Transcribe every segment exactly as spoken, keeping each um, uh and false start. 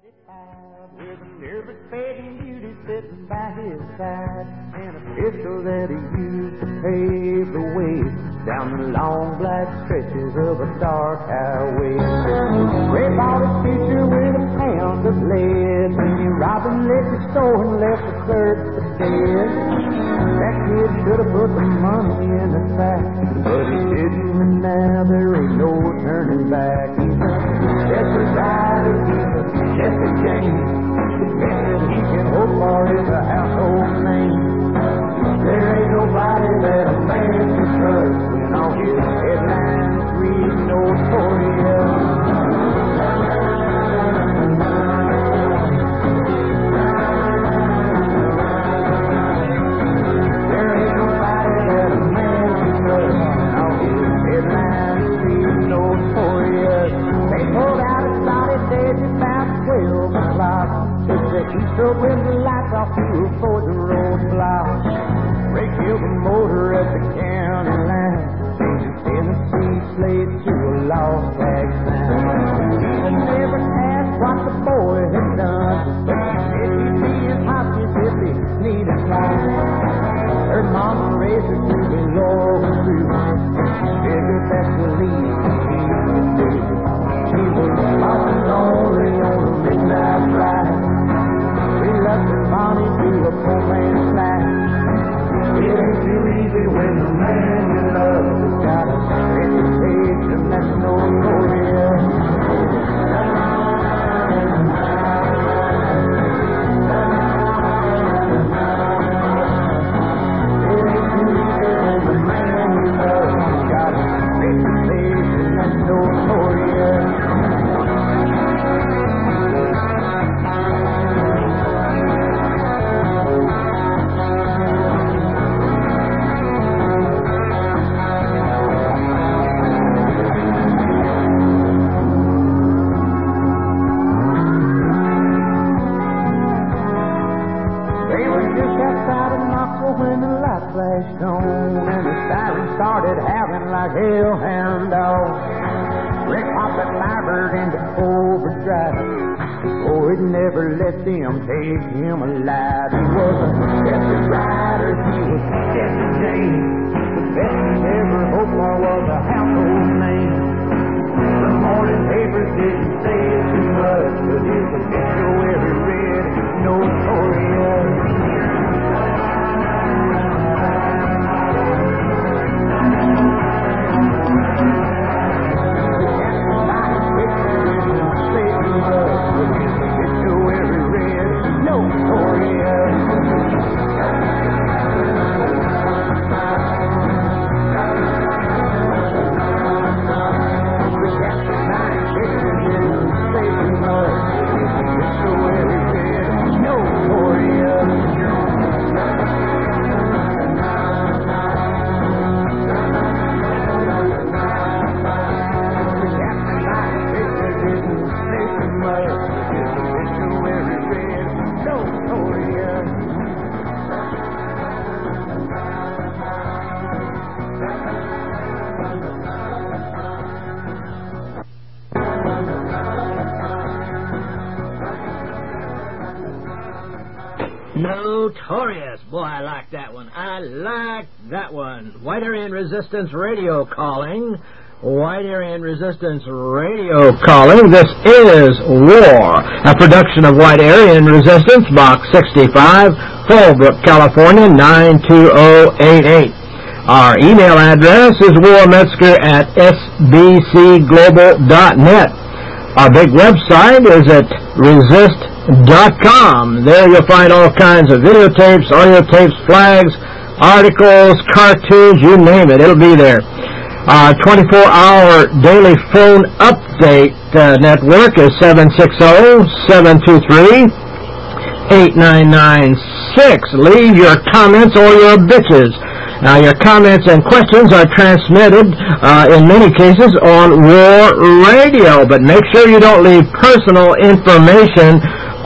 With a nervous begging beauty sitting by his side, and a pistol that he used to pave the way down the long black stretches of a dark highway. Ray bought his future with a pound of lead when he robbed and liquor store and left the clerk for dead. That kid should have put the money in the sack, but he didn't, and now there ain't no turning back. He's a desperate rider, he's a Jesse James. The best that he can hope for is a household name. There ain't nobody that a man can trust when all his headlines read Notorious. There ain't nobody that a man can trust when all his headlines read Notorious. They pulled out a solid dead about twelve o'clock. Took the east up with the lights off to avoid the roadblock. Ray killed the motor at the county line, changed his Tennessee slate to a lost tag sign. He never asked what the boy had done, but he said he'd be his hostage if he needed time. Her mama raised her to be loyal and true, figured that's the least he could do. She was lost and lonely on a midnight ride. We left her Bonnie to a poor man's life. It ain't too easy when the man you love has got a reputation that's notorious. It ain't too easy when the man you love has got a reputation that's notorious. When the light flashed on and the siren started howling like hellhound dogs, Rick popped that Firebird into overdrive. Oh, it never let them take him alive. He was a desperate rider, he was Jesse James. The best he'd ever hoped for was a household name. The morning papers didn't say it too much, but his obituary read Notorious. Notorious. Boy, I like that one. I like that one. White Aryan Resistance Radio calling. White Aryan Resistance Radio calling. This is War, a production of White Aryan Resistance, Box sixty-five, Fallbrook, California, nine two zero eight eight. Our email address is warmetzger at s b c global dot net. Our big website is at resist dot com. There you'll find all kinds of videotapes, audio tapes, flags, articles, cartoons, you name it. It'll be there. Our twenty-four hour daily phone update uh, network is seven six zero, seven two three, eight nine nine six. Leave your comments or your bitches. Now, your comments and questions are transmitted, uh, in many cases, on War Radio, but make sure you don't leave personal information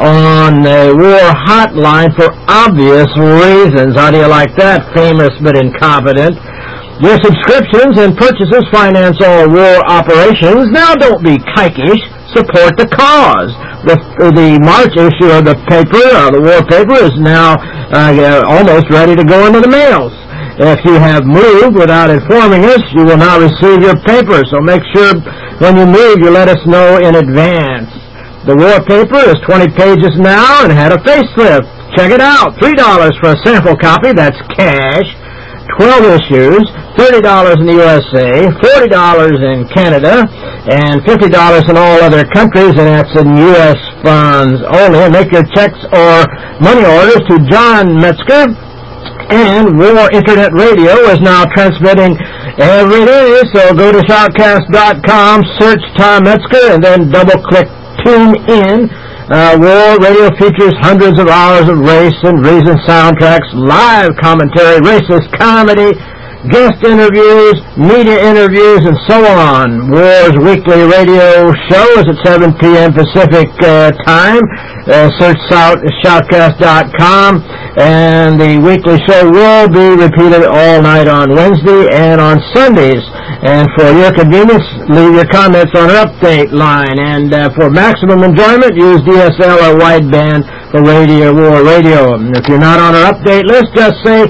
on the War Hotline for obvious reasons. How do you like that, famous but incompetent? Your subscriptions and purchases finance all war operations. Now, don't be kikish. Support the cause. the the March issue of the paper, uh, the war paper, is now uh, almost ready to go into the mails. If you have moved without informing us, you will not receive your paper. So make sure when you move, you let us know in advance. The war paper is twenty pages now and had a facelift. Check it out. three dollars for a sample copy. That's cash. twelve issues, thirty dollars in the U S A, forty dollars in Canada, and fifty dollars in all other countries, and that's in U S funds only. Make your checks or money orders to John Metzger. And War Internet Radio is now transmitting every day, so go to shoutcast dot com, search Tom Metzger, and then double-click Tune In. Uh, War Radio features hundreds of hours of race and reason soundtracks, live commentary, racist comedy, guest interviews, media interviews, and so on. War's weekly radio show is at seven p.m. Pacific uh, time. Uh, search shoutcast dot com, and the weekly show will be repeated all night on Wednesday and on Sundays. And for your convenience, leave your comments on our update line. And uh, for maximum enjoyment, use D S L or wideband for Radio War Radio. And if you're not on our update list, just say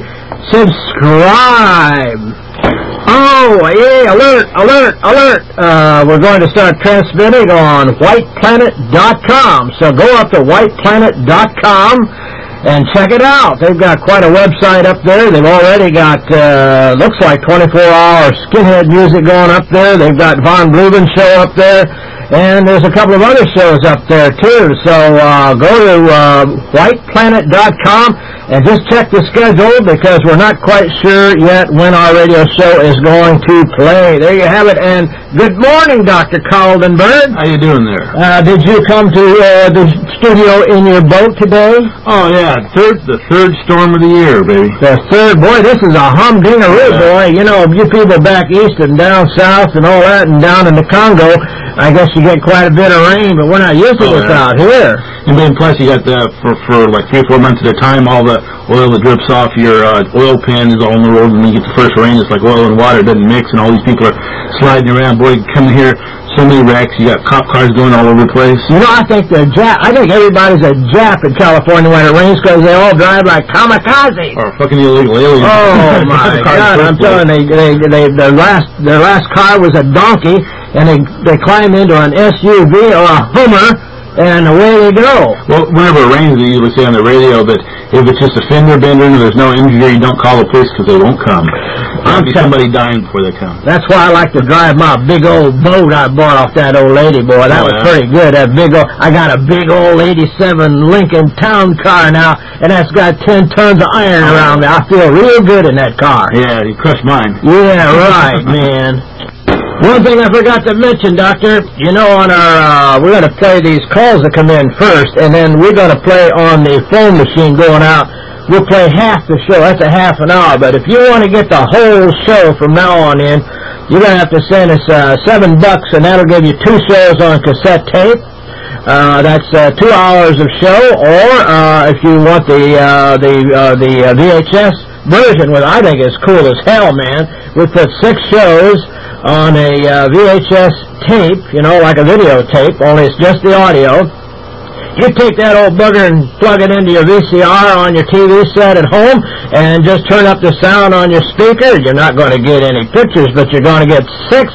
subscribe. Oh, yeah, alert, alert, alert. Uh, we're going to start transmitting on white planet dot com. So go up to white planet dot com and check it out. They've got quite a website up there. They've already got, uh, looks like twenty-four hour skinhead music going up there. They've got Von Bluben show up there. And there's a couple of other shows up there, too. So uh, go to uh, white planet dot com and just check the schedule, because we're not quite sure yet when our radio show is going to play. There you have it. And good morning, Doctor Kaldenberg. How you doing there? Uh, did you come to uh, the studio in your boat today? Oh, yeah. Third, the third storm of the year, baby. The third. Boy, this is a humdingaroo, yeah. Boy. You know, you people back east and down south and all that and down in the Congo, I guess you get quite a bit of rain, but we're not used to oh, this yeah. out here. And then plus you got the, for, for like three or four months at a time, all the oil that drips off your uh, oil pan is all on the road, and when you get the first rain, it's like oil and water, it doesn't mix, and all these people are sliding around. Boy, you come here, so many wrecks, you got cop cars going all over the place. You know, I think the Jap, I think everybody's a Jap in California when it rains, because they all drive like kamikaze. Or fucking illegal aliens. Oh, my God, I'm telling you, they, they, they, their last, their last car was a donkey, and they, they climb into an S U V or a Hummer, and away they go. Well, whenever it rains, they usually say on the radio that if it's just a fender bender and there's no injury, you don't call the police because they won't come. There'll be somebody dying before they come. That's why I like to drive my big old boat I bought off that old lady, boy. That oh, was yeah? pretty good. That big old, I got a big old eighty-seven Lincoln Town Car now, and that's got ten tons of iron around me. I feel real good in that car. Yeah, you crushed mine. Yeah, right, man. One thing I forgot to mention, Doctor, you know, on our, uh, we're going to play these calls that come in first, and then we're going to play on the phone machine going out. We'll play half the show. That's a half an hour. But if you want to get the whole show from now on in, you're going to have to send us uh, seven bucks, and that'll give you two shows on cassette tape. Uh, that's uh, two hours of show. Or uh, if you want the uh, the uh, the uh, V H S version, which I think is cool as hell, man. We put six shows on a uh, V H S tape, you know, like a videotape, only it's just the audio. You take that old bugger and plug it into your V C R on your T V set at home and just turn up the sound on your speaker. You're not going to get any pictures, but you're going to get six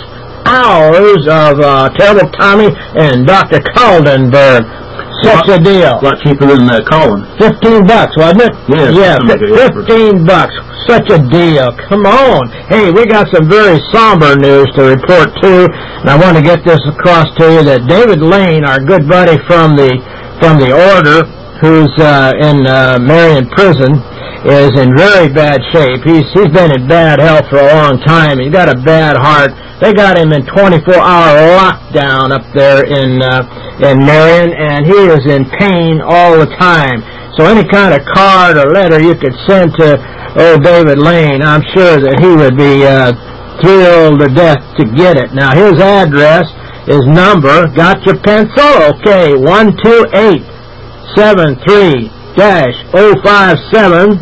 hours of uh, Terrible Tommy and Doctor Kaldenberg. Such a deal. A lot cheaper than uh, Colin. Fifteen bucks, wasn't it? Yeah, yeah, fifteen bucks. Such a deal. Come on. Hey, we got some very somber news to report too, and I want to get this across to you that David Lane, our good buddy from the from the Order, who's uh, in uh, Marion Prison, is in very bad shape. He's he's been in bad health for a long time. He's got a bad heart. They got him in twenty-four hour lockdown up there in uh, in Marion, and he is in pain all the time. So any kind of card or letter you could send to old David Lane, I'm sure that he would be uh, thrilled to death to get it. Now his address, his number, got your pencil? Okay, one two eight seven three dash oh five seven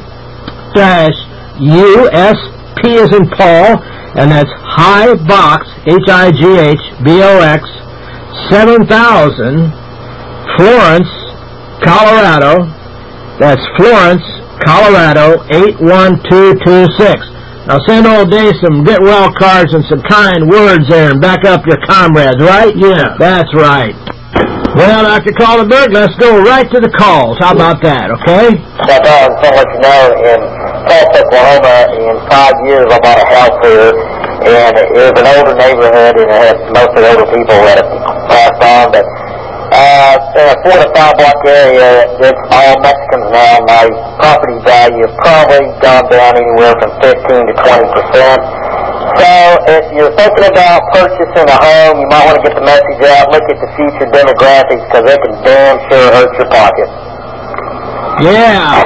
dash U S P as in Paul. And that's High Box, H I G H B O X, seven thousand, Florence, Colorado. That's Florence, Colorado, eight one two two six. Now send old Dave some get well cards and some kind words there and back up your comrades, right? Yeah. That's right. Well, Doctor Kaltenberg, let's go right to the calls. How about that, okay? Now, Don, so let you know, in Tulsa, Oklahoma, in five years I bought a house here, and it was an older neighborhood, and it had mostly older people that have passed on, but uh, in a four to five block area, it's all Mexicans now. My property value has probably gone down anywhere from fifteen to twenty percent. So if you're thinking about purchasing a home, you might want to get the message out, look at the future demographics, because they can damn sure hurt your pocket. Yeah.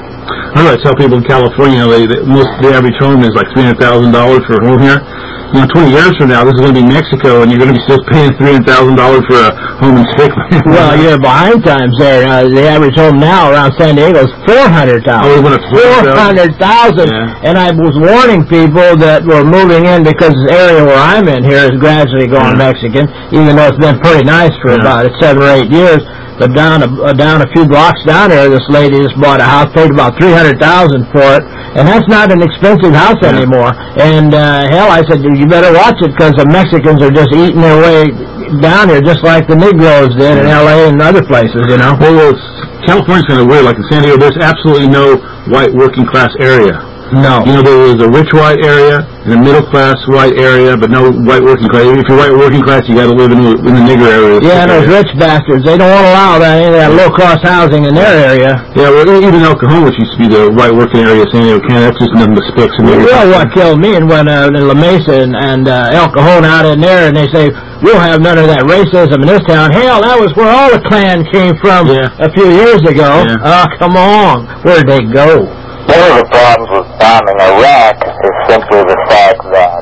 I know I tell people in California, they, they, most the average home is like three hundred thousand dollars for a home here. You know, twenty years from now, this is going to be Mexico, and you're going to be still paying three hundred thousand dollars for a home in Strickland. Well, you're behind times there. Uh, the average home now around San Diego is four hundred thousand dollars. Oh, we went up to four hundred thousand dollars. Yeah. And I was warning people that were moving in because the area where I'm in here is gradually going Yeah. Mexican, even though it's been pretty nice for Yeah. about seven or eight years. But down a, uh, down a few blocks down there, this lady just bought a house, paid about three hundred thousand dollars for it, and that's not an expensive house Yeah. anymore. And uh, hell, I said, you better watch it because the Mexicans are just eating their way down here, just like the Negroes did in L A and other places, you know. Well, well it's, California's kind of weird. Like in San Diego, there's absolutely no white working class area. No. You know, there is a rich white area and a middle class white area, but no white working class. If you're white working class, you got to live in, the- in the nigger area. Yeah, and those rich bastards, they don't want to allow that, any of that low-cost housing in their area. Yeah, well, even El Cajon, which used to be the white working area of San Diego, Canada, that's just nothing but spicks and niggers. Well, what killed me and when uh, in La Mesa and, and uh, El Cajon out in there, and they say, we'll have none of that racism in this town. Hell, that was where all the Klan came from Yeah. a few years ago. Yeah. Oh, come on. Where'd they go? One of the problems with bombing Iraq is simply the fact that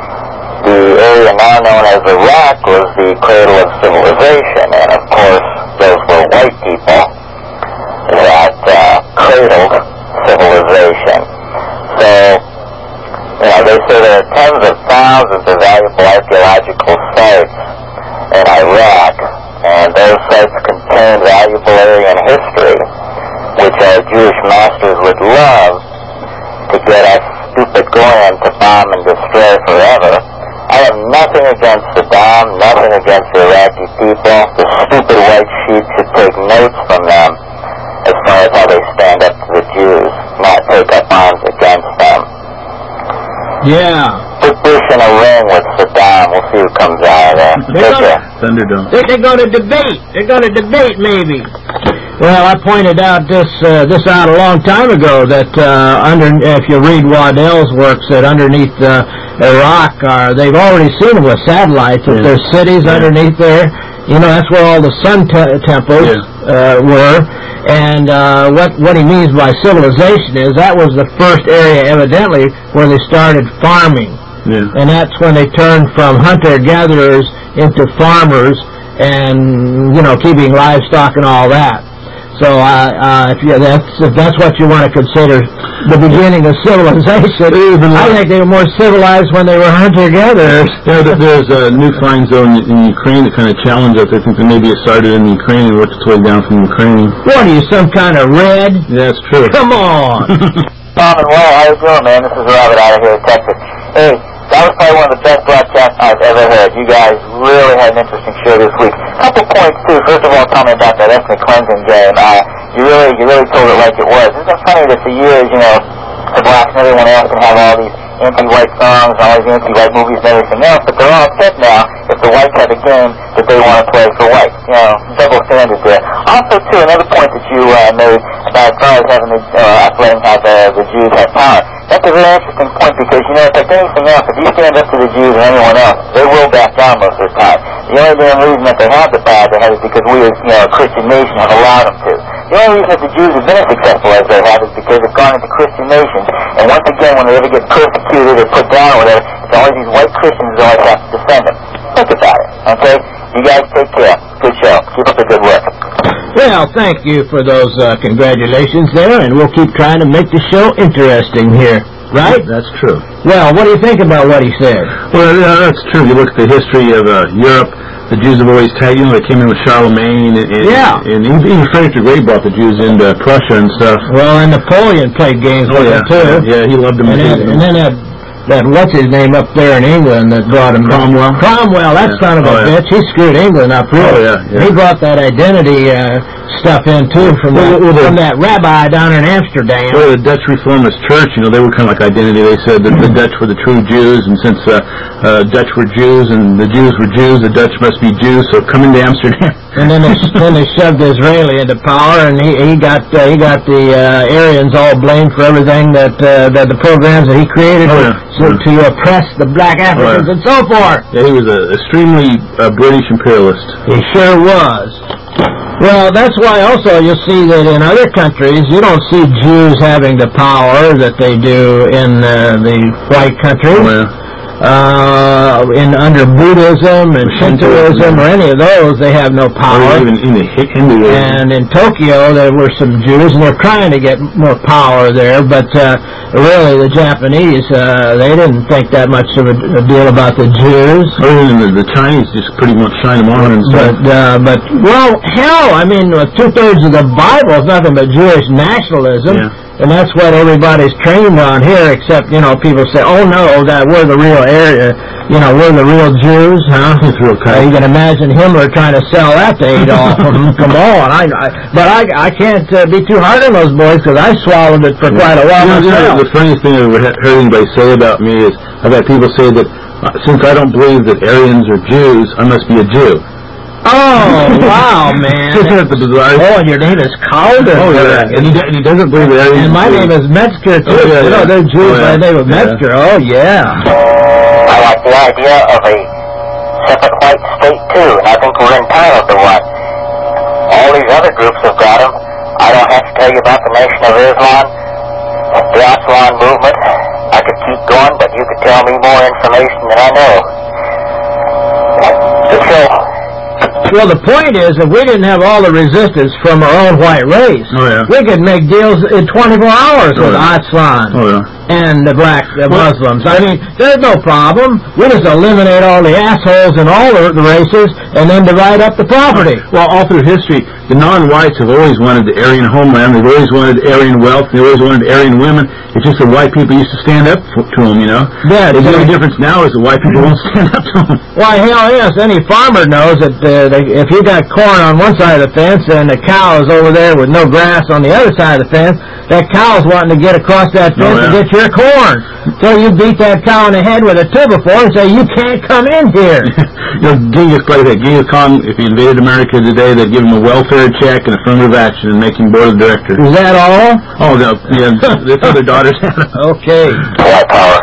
the area now known as Iraq was the cradle of civilization, and of course those were white people that uh, cradled civilization. So, you know, they say there are tens of thousands of valuable archaeological sites in Iraq, and those sites contain valuable Aryan history, which our Jewish masters would love to get us stupid Goyim to bomb and destroy forever. I have nothing against Saddam, nothing against the Iraqi people. The stupid white sheep should take notes from them as far as how they stand up to the Jews, not take up arms against them. Yeah. Put Bush in a ring with Saddam. We'll see who comes out of there. They're Take care. Thunderdome. They, they're going to debate. They're going to debate, maybe. Well, I pointed out this uh, this out a long time ago that uh, under if you read Waddell's works that underneath uh, Iraq are they've already seen them with satellites. That Yeah. there's cities Yeah. underneath there. You know, that's where all the sun te- temples Yeah. uh, were. And uh, what what he means by civilization is that was the first area, evidently, where they started farming. Yeah. And that's when they turned from hunter-gatherers into farmers and, you know, keeping livestock and all that. So uh, uh, if, you, that's, if that's what you want to consider the beginning of civilization, I think they were more civilized when they were hunter-gatherers. Yeah, there- there's a new flying zone in Ukraine that kind of challenged us. I think that maybe it started in Ukraine and worked its way down from Ukraine. What are you, some kind of red? Yeah, that's true. Come on. Tom and Will, how you doing, man? This is Robert out of here in Texas. Hey, that was probably one of the best broadcasts I've ever heard. You guys really had an interesting show this week. A couple points, too. First of all, tell me about that ethnic cleansing game. Uh, you really you really told it like it was. Isn't it funny that for years, you know, the blacks and everyone else can have all these anti-white songs, all these anti-white movies and everything else, but they're all upset now if the whites have a game that they want to play for whites. You know, double standards there. Also, too, another point that you uh, made about as far as having the, uh, us letting how the, the Jews have power. That's a very interesting point because, you know, it's like anything else. If you stand up to the Jews or anyone else, they will back down most of the time. The only damn reason that they have the power they have is because we, as, you know, a Christian nation, have allowed them to. The only reason that the Jews have been as successful as they have is because they've gone into Christian nations. And once again, when they ever get persecuted or put down or whatever, it's always these white Christians that always have to defend them. Think about it, okay? You guys take care. Good show. Keep up the good work. Well, thank you for those uh, congratulations there, and we'll keep trying to make the show interesting here. Right? That's true. Well, what do you think about what he said? Well, yeah, that's true. If you look at the history of uh, Europe, the Jews have always tagged, you know, they came in with Charlemagne, and, and, Yeah. and even Frederick the Great brought the Jews into Prussia and stuff. Well, and Napoleon played games Oh, with yeah. them, too. Yeah, he loved them. And then, and then that, that, what's his name up there in England that brought him? Cromwell. Cromwell, that Yeah. son of a Oh, yeah. bitch. He screwed England up, really. Oh, yeah, yeah. He brought that identity uh, stuff in, too, from, Well, that, well, the- from that rabbi down in Amsterdam. Well, the Dutch Reformist Church, you know, they were kind of like identity. They said that the Dutch were the true Jews, and since uh, uh, Dutch were Jews and the Jews were Jews, the Dutch must be Jews. So come into Amsterdam. And then they then they shoved Israeli into power, and he he got uh, he got the uh, Aryans all blamed for everything that uh, that the programs that he created Oh, yeah. to, to oppress the black Africans Oh, yeah. and so forth. Yeah, he was an extremely uh, British imperialist. He sure was. Well, that's why also you'll see that in other countries you don't see Jews having the power that they do in uh, the white countries. Oh, yeah. Uh, in under Buddhism and Shintoism or any of those, they have no power. Or even in the Hinduism. And in Tokyo, there were some Jews, and they're trying to get more power there. But uh, really, the Japanese, uh, they didn't think that much of a, a deal about the Jews. Or even the, the Chinese just pretty much shine them on and stuff. But, uh, but well, hell, I mean, uh, two-thirds of the Bible is nothing but Jewish nationalism. Yeah. And that's what everybody's trained on here, except, you know, people say, oh, no, that we're the real area, you know, we're the real Jews, huh? It's real Uh, kind. you can imagine Himmler trying to sell that to Adolf. Come on. I, I, but I, I can't uh, be too hard on those boys because I swallowed it for quite a while You know, you know, myself. the funniest thing I've ever he- heard anybody say about me is I've had people say that uh, since I don't believe that Aryans are Jews, I must be a Jew. Oh, wow, man. Isn't that the bizarre? Oh, and your name is Calder. Oh, yeah. And he, do- and he doesn't believe that Aryans And my are name Jews. is Metzger, too. Oh, yeah, You know, yeah. they're Jews Oh, yeah. by the name of Yeah. Metzger. Oh, yeah. I like the idea of a separate white state too, and I think we're entitled to one. All these other groups have got them. I don't have to tell you about the Nation of Islam, the Aswan movement. I could keep going, but you could tell me more information than I know. So, Well, the point is, if we didn't have all the resistance from our own white race, Oh, yeah. we could make deals in twenty-four hours Oh, with yeah. Aslan Oh, yeah. and the black the Well- Muslims. I mean, there's no problem. We just eliminate all the assholes in all the, the races and then divide up the property. Well, all through history, the non-whites have always wanted the Aryan homeland. They've always wanted Aryan wealth. They always wanted Aryan women. It's just that white people used to stand up for, to them, you know? Yeah, The it's only like- difference now is that white people won't stand up to them. Why, hell yes, any farmer knows that uh, they, if you got corn on one side of the fence and the cow is over there with no grass on the other side of the fence, that cow's wanting to get across that fence Oh, yeah. and get your corn. So you beat that cow in the head with a two-by-four and say, you can't come in here. You know, Genghis like that. Genghis Khan, if he invaded America today, they'd give him a welfare check and affirmative action and make him board of directors. Is that all? Oh, no, yeah, that's how their daughters had them. Okay. white power.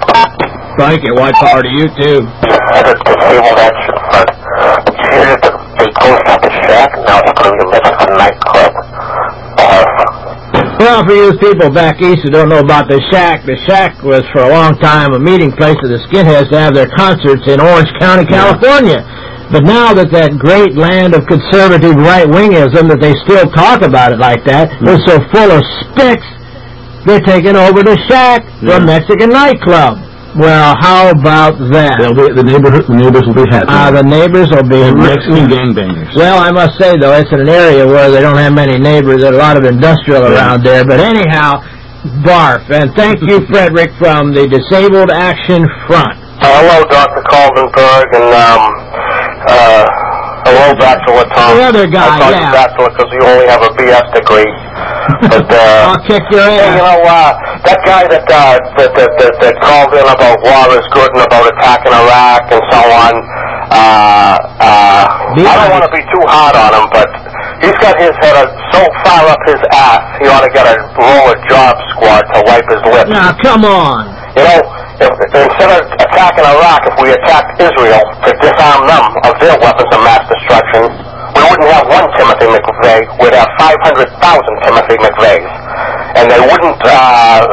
Thank you. White power to you, too. Headed to civil action front. Here's the, the post office shack. Now it's going to be a Mexican nightclub. Uh, Well, for you people back east who don't know about the Shack, the Shack was for a long time a meeting place for the skinheads to have their concerts in Orange County, California. But now that that great land of conservative right-wingism, that they still talk about it like that, is so full of spicks, they're taking over the Shack, the Yeah. Mexican nightclub. Well, how about that? They'll be, the neighborhood, the neighbors will be happy. Uh, the neighbors will be... They're Mexican gangbangers. Well, I must say, though, it's in an area where they don't have many neighbors. There's a lot of industrial Yeah. around there. But anyhow, barf. And thank you, Frederick, from the Disabled Action Front. hello, Doctor Kaldenberg, and, um, uh, hello, Bachelor Tom. The other guy, I call yeah. you Bachelor because you only have a B S degree. But, uh... I'll kick your Hey, you ass. know, uh, that guy that, uh, that, that, that, that called in about war is good and about attacking Iraq and so on, uh, uh, Be I don't honest. want to be too hard on him, but he's got his head uh, so far up his ass, he ought to get a roller job squad to wipe his lips. Now, come on. You know, if, instead of attacking Iraq, if we attacked Israel to disarm them of their weapons of mass destruction, we wouldn't have one Timothy McVeigh, we'd have five hundred thousand Timothy McVeighs. And they wouldn't uh,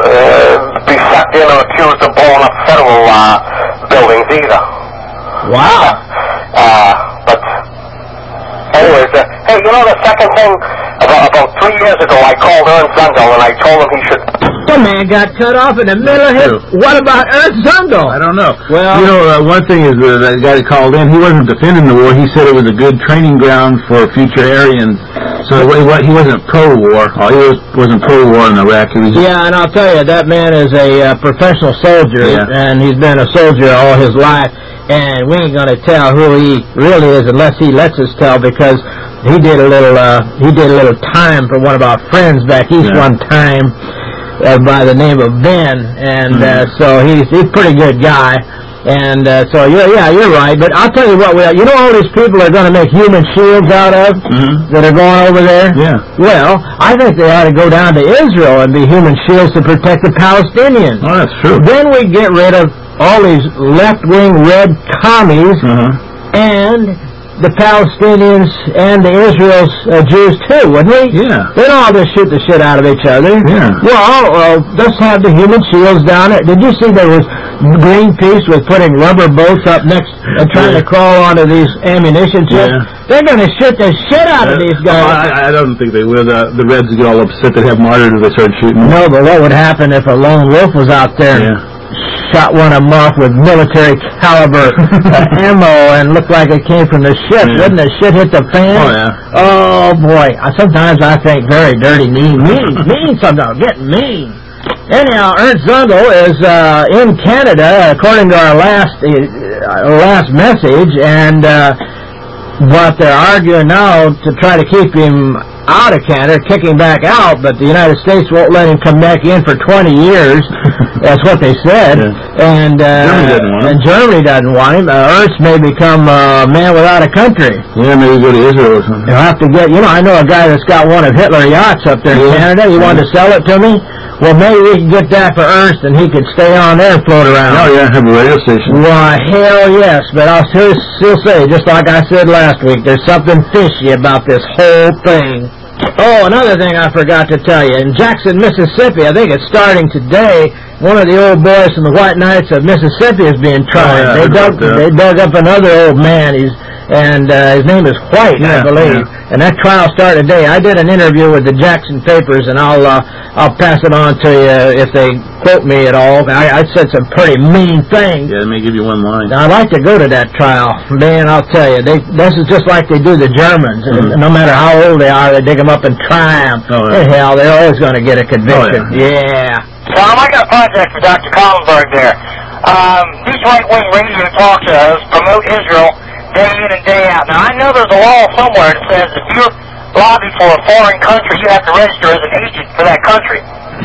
uh, be sucked in or accused of blowing up federal uh, buildings either. Wow. Uh, but anyways, uh, hey, you know the second thing, about, about three years Zundel. I called Ernst Zundel, and I told him he should... The man got cut off in the middle of his... What about Ernst Zundel? I don't know. Well... You know, uh, one thing is uh, that guy that called in, he wasn't defending the war. He said it was a good training ground for future Aryans. So what, he wasn't pro-war. Oh, he was, wasn't pro-war in Iraq. He was just... Yeah, and I'll tell you, that man is a uh, professional soldier, Yeah. and he's been a soldier all his life, and we ain't going to tell who he really is unless he lets us tell, because he did a little uh, he did a little time for one of our friends back east Yeah. one time uh, by the name of Ben, and Mm-hmm. uh, so he's he's a pretty good guy. And uh, so, yeah, yeah, you're right. But I'll tell you what, we are, you know all these people are going to make human shields out of Mm-hmm. that are going over there? Yeah. Well, I think they ought to go down to Israel and be human shields to protect the Palestinians. Oh, that's true. Then we get rid of all these left-wing red commies Uh-huh. and the Palestinians and the Israel's uh, Jews too, wouldn't we? Yeah. They don't all just shoot the shit out of each other. Yeah. Well, uh, let's have the human shields down there. Did you see there was Greenpeace was putting rubber boats up next and trying Yeah. to crawl onto these ammunition ships? Yeah. They're going to shoot the shit out of Uh, these guys. oh, I, I don't think they will. The, the Reds get all upset. They'd have martyrs if they started shooting. No, but what would happen if a lone wolf was out there and Yeah. shot one of them off with military caliber uh, ammo and looked like it came from the ship? Yeah. Wouldn't the shit hit the fan? Oh, yeah. Oh, boy. I- Sometimes I think very dirty, mean, mean, mean sometimes, getting mean. Anyhow, Ernst Zundel is uh, in Canada, according to our last uh, last message, and uh, but they're arguing now to try to keep him out of Canada, kick him back out, but the United States won't let him come back in for twenty years. That's what they said. Yeah. And, uh, Germany doesn't want him. and Germany doesn't want him. Uh, Ernst may become a man without a country. Yeah, maybe go to Israel or something. You'll have to get, you know, I know a guy that's got one of Hitler yachts up there in Yeah. Canada. He wanted to sell it to me. Well, maybe we can get that for Ernst and he could stay on there and float around. Oh, yeah, have a radio station. Why, hell yes, but I'll still, still say, just like I said last week, there's something fishy about this whole thing. Oh, another thing I forgot to tell you. In Jackson, Mississippi, I think it's starting today, one of the old boys from the White Knights of Mississippi is being tried. Oh, yeah, I they, heard dug, about that. they dug up another old man, He's and uh, his name is White, I Yeah, believe. yeah. And that trial started today. I did an interview with the Jackson papers, and I'll uh, I'll pass it on to you if they quote me at all. I, I said some pretty mean things. Yeah, they may give you one line. Now, I'd like to go to that trial, man. I'll tell you, they, this is just like they do the Germans. Mhm. No matter how old they are, they dig them up and try them. Oh, yeah. Hell, they're always going to get a conviction. Oh, yeah. Tom, I got a project for Doctor Collenberg there. Um, these right-wing radio talk shows promote Israel day in and day out. Now, I know there's a law somewhere that says if you're lobbying for a foreign country, you have to register as an agent for that country.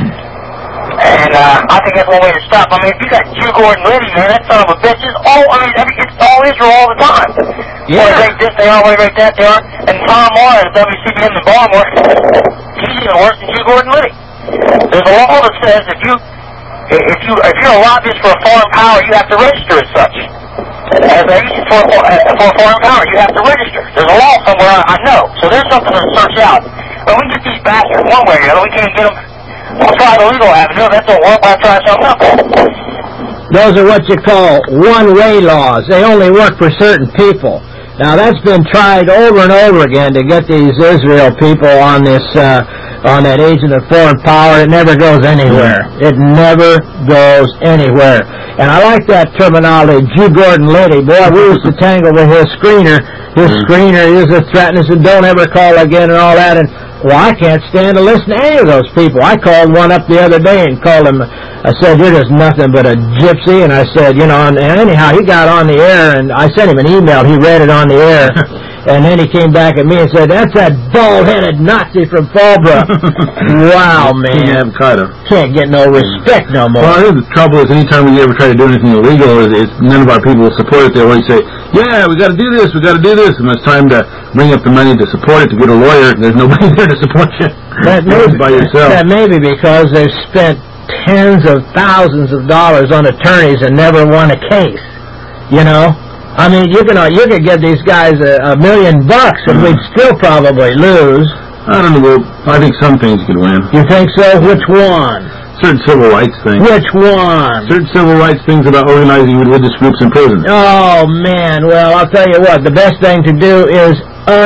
And uh, I think that's one way to stop. I mean, if you got Jew Gordon Liddy, man, that son of a bitch is all, I mean, every, it's all Israel all the time. Yeah. Well, they this, they are, they rate that, they are. And Tom Moore at W C B M in Baltimore, he's even worse than Jew Gordon Liddy. There's a law that says if you, if you, if you're a lobbyist for a foreign power, you have to register as such. As an agent for, for, uh, for a foreign power, you have to register. There's a law somewhere, I know. So there's something to search out. When we get these bastards one way or the other, we can't get them. We'll try the legal avenue. If that don't work, we'll try something else. Those are what you call one-way laws. They only work for certain people. Now, that's been tried over and over again to get these Israel people on this, uh, on that agent of foreign power. It never goes anywhere. It never goes anywhere. And I like that terminology, Jew Gordon Liddy. Boy, we used to tangle with his screener. His screener used to threaten us and don't ever call again and all that. And, well, I can't stand to listen to any of those people. I called one up the other day and called him. I said, you're just nothing but a gypsy. And I said, you know, and, and anyhow, he got on the air, and I sent him an email. He read it on the air. And then he came back at me and said, that's that bald-headed Nazi from Fallbrook. Wow, man. Yeah, caught him. Can't get no respect no more. Well, I think the trouble is anytime we ever try to do anything illegal, is, is none of our people will support it. They always say, yeah, we got to do this, we got to do this. And when it's time to bring up the money to support it, to get a lawyer, there's nobody there to support you. That may, by yourself. that may be because they've spent tens of thousands of dollars on attorneys and never won a case. You know? I mean, you can uh, you could give these guys a, a million bucks and we'd still probably lose. I don't know. I think some things could win. You think so? Which one? Certain civil rights things. Which one? Certain civil rights things about organizing religious groups in prison. Oh, man. Well, I'll tell you what. The best thing to do is un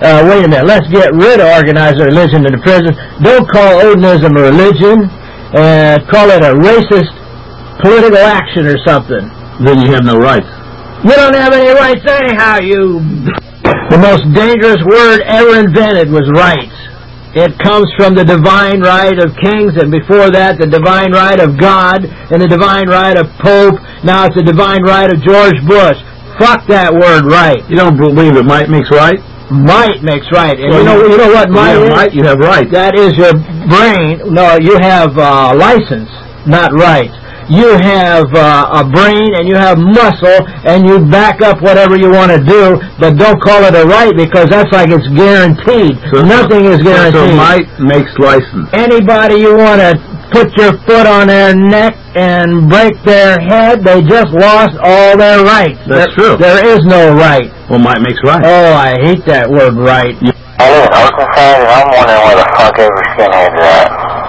uh, wait a minute, let's get rid of organized religion in the prison. Don't call Odinism a religion, and call it a racist political action or something. Then you have no rights. You don't have any rights anyhow, you... The most dangerous word ever invented was rights. It comes from the divine right of kings, and before that, the divine right of God, and the divine right of Pope. Now it's the divine right of George Bush. Fuck that word right. You don't believe that might makes right? Might makes right. And well, you know you know what might you is? Might, you have right. That is your brain. No, you have uh, license, not right. You have uh, a brain and you have muscle, and you back up whatever you want to do, but don't call it a right, because that's like it's guaranteed. So, Nothing is guaranteed. So might makes license. Anybody you want to put your foot on their neck and break their head, they just lost all their rights. That's there, true. There is no right. Well, might makes right. Oh, I hate that word right. I live in Oceanside, and I'm wondering where the fuck every skinhead's at.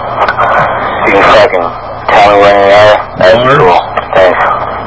You can fucking tell me where they are? That'd be cool. Thanks.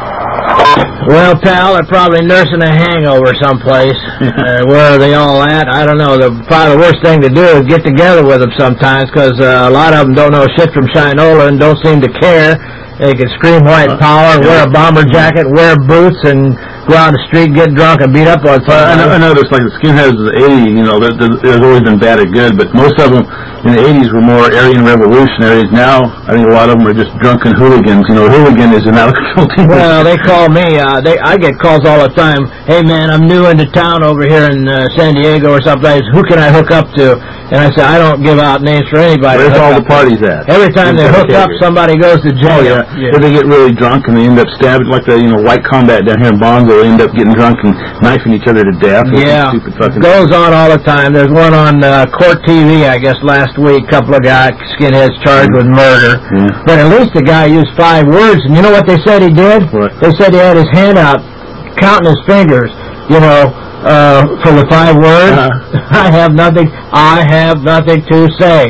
Well, pal, they're probably nursing a hangover someplace. uh, where are they all at? I don't know. The, probably the worst thing to do is get together with them sometimes, because uh, a lot of them don't know shit from Shinola and don't seem to care. They can scream white power, wear a bomber jacket, wear boots, and go out on the street, get drunk, and beat up on somebody. Well, I, know, I noticed, like, the skinheads of the eighties, you know, there's always been bad or good, but most of them in the eighties were more Aryan revolutionaries. Now, I think a lot of them are just drunken hooligans. You know, hooligan is an out-of-control team. Well, they call me, uh, they, I get calls all the time, hey, man, I'm new into town over here in uh, San Diego or someplace, who can I hook up to? And I say, I don't give out names for anybody. Where's all the parties at? Every time they hook up, somebody goes to jail. Oh, yeah. Yeah. Or they get really drunk and they end up stabbing, like the, you know, White Combat down here in Bonzo. They end up getting drunk and knifing each other to death. Yeah, stupid fucking goes on all the time. There's one on uh, Court T V, I guess, last week. A couple of guys, skinheads charged with murder. Yeah. But at least the guy used five words. And you know what they said he did? What? They said he had his hand out, counting his fingers, you know, uh, for the five words. Uh-huh. I have nothing, I have nothing to say.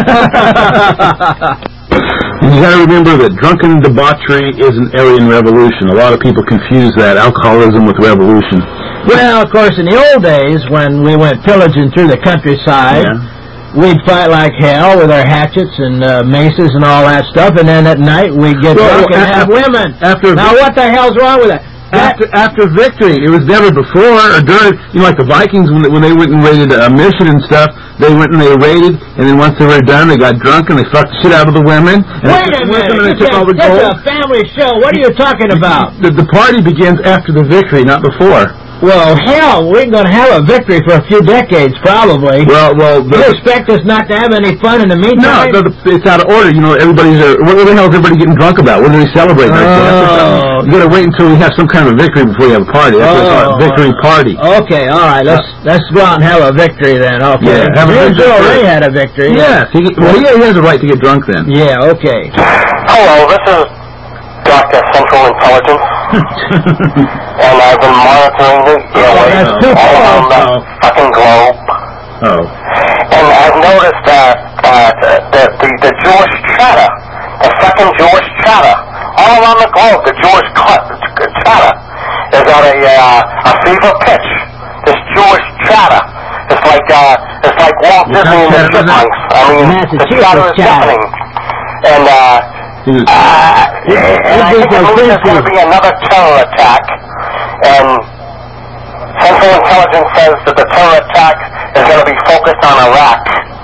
And you got to remember that drunken debauchery is an Aryan revolution. A lot of people confuse that alcoholism with revolution. Well, of course, in the old days, when we went pillaging through the countryside, yeah. we'd fight like hell with our hatchets and uh, maces and all that stuff, and then at night we'd get well, drunk and after, have women. After now, what the hell's wrong with that? After after victory, it was never before or during. You know, like the Vikings when they, when they went and raided a mission and stuff, they went and they raided, and then once they were done, they got drunk and they fucked the shit out of the women. And Wait a minute, and they took all the that's gold. a family show. What are you talking about? The, the party begins after the victory, not before. Well, hell, we're going to have a victory for a few decades, probably. Well, well, the, you expect us not to have any fun in the meantime? No, no, it's out of order. You know, everybody's. Uh, what the hell is everybody getting drunk about? What are they celebrating? Oh. You got to wait until we have some kind of victory before you have a party. That's oh. a victory party. Okay, all right. Let's uh, let's go out and have a victory then. Okay. Yeah, have James a Ray had a victory. Yes. He, well, yeah, he has a right to get drunk then. Yeah. Okay. Hello, this is Doctor Central Intelligence. And I've been monitoring the airwaves oh, all around the oh. fucking globe. Oh. And I've noticed that uh, the, the, the Jewish chatter, the fucking Jewish chatter, all around the globe, the Jewish chatter is at a, uh, a fever pitch. This Jewish chatter. It's like, uh, it's like Walt Disney and the Chipmunks. I mean, the chatter is happening. And, uh, Uh, and I think there's going to be another terror attack, and Central Intelligence says that the terror attack is going to be focused on Iraq.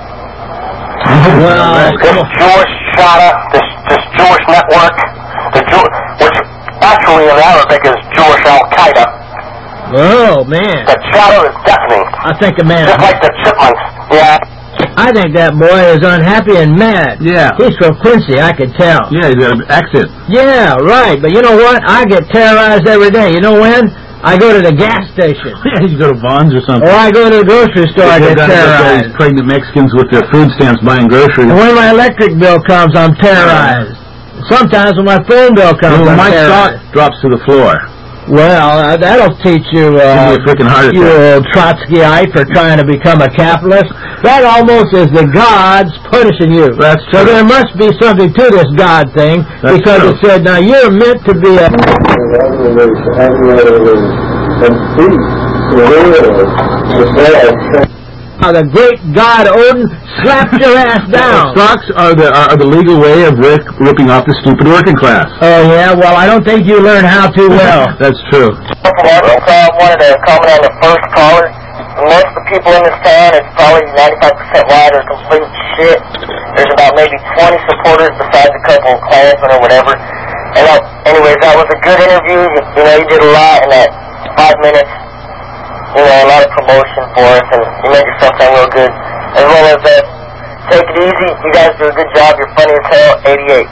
Well, this Jewish chatter, this this Jewish network, the Jew, which actually in Arabic is Jewish Al-Qaeda. Oh, man. The chatter is deafening. I think a man... Just like the Chipmunks, yeah. I think that boy is unhappy and mad. Yeah. He's from Quincy, I can tell. Yeah, he's got an accent. Yeah, right. But you know what? I get terrorized every day. You know when? I go to the gas station. Yeah, you go to Vons or something. Or I go to the grocery store, I get terrorized. Pregnant Mexicans with their food stamps buying groceries. And when my electric bill comes, I'm terrorized. Sometimes when my phone bill comes, when I'm my terrorized. stock drops to the floor. Well, uh, that'll teach you, uh, heart you old Trotskyite for trying to become a capitalist. That almost is the gods punishing you. That's true. So there must be something to this God thing, That's because true. it said, now you're meant to be a... And see the world, the the great god Odin slapped your ass down. Stocks are the are the legal way of rip, ripping off the stupid working class. Oh, yeah? Well, I don't think you learned how too well. That's true. I wanted to comment on the first caller. Most of the people in this town, it's probably ninety-five percent white or complete shit. There's about maybe twenty supporters besides a couple of Klansmen or whatever. And uh, anyways, that was a good interview. You, you know, you did a lot in that five minutes. You know, a lot of promotion for us, and you made yourself sound real good. As well as that, take it easy. You guys do a good job. You're funny as hell. eighty-eight.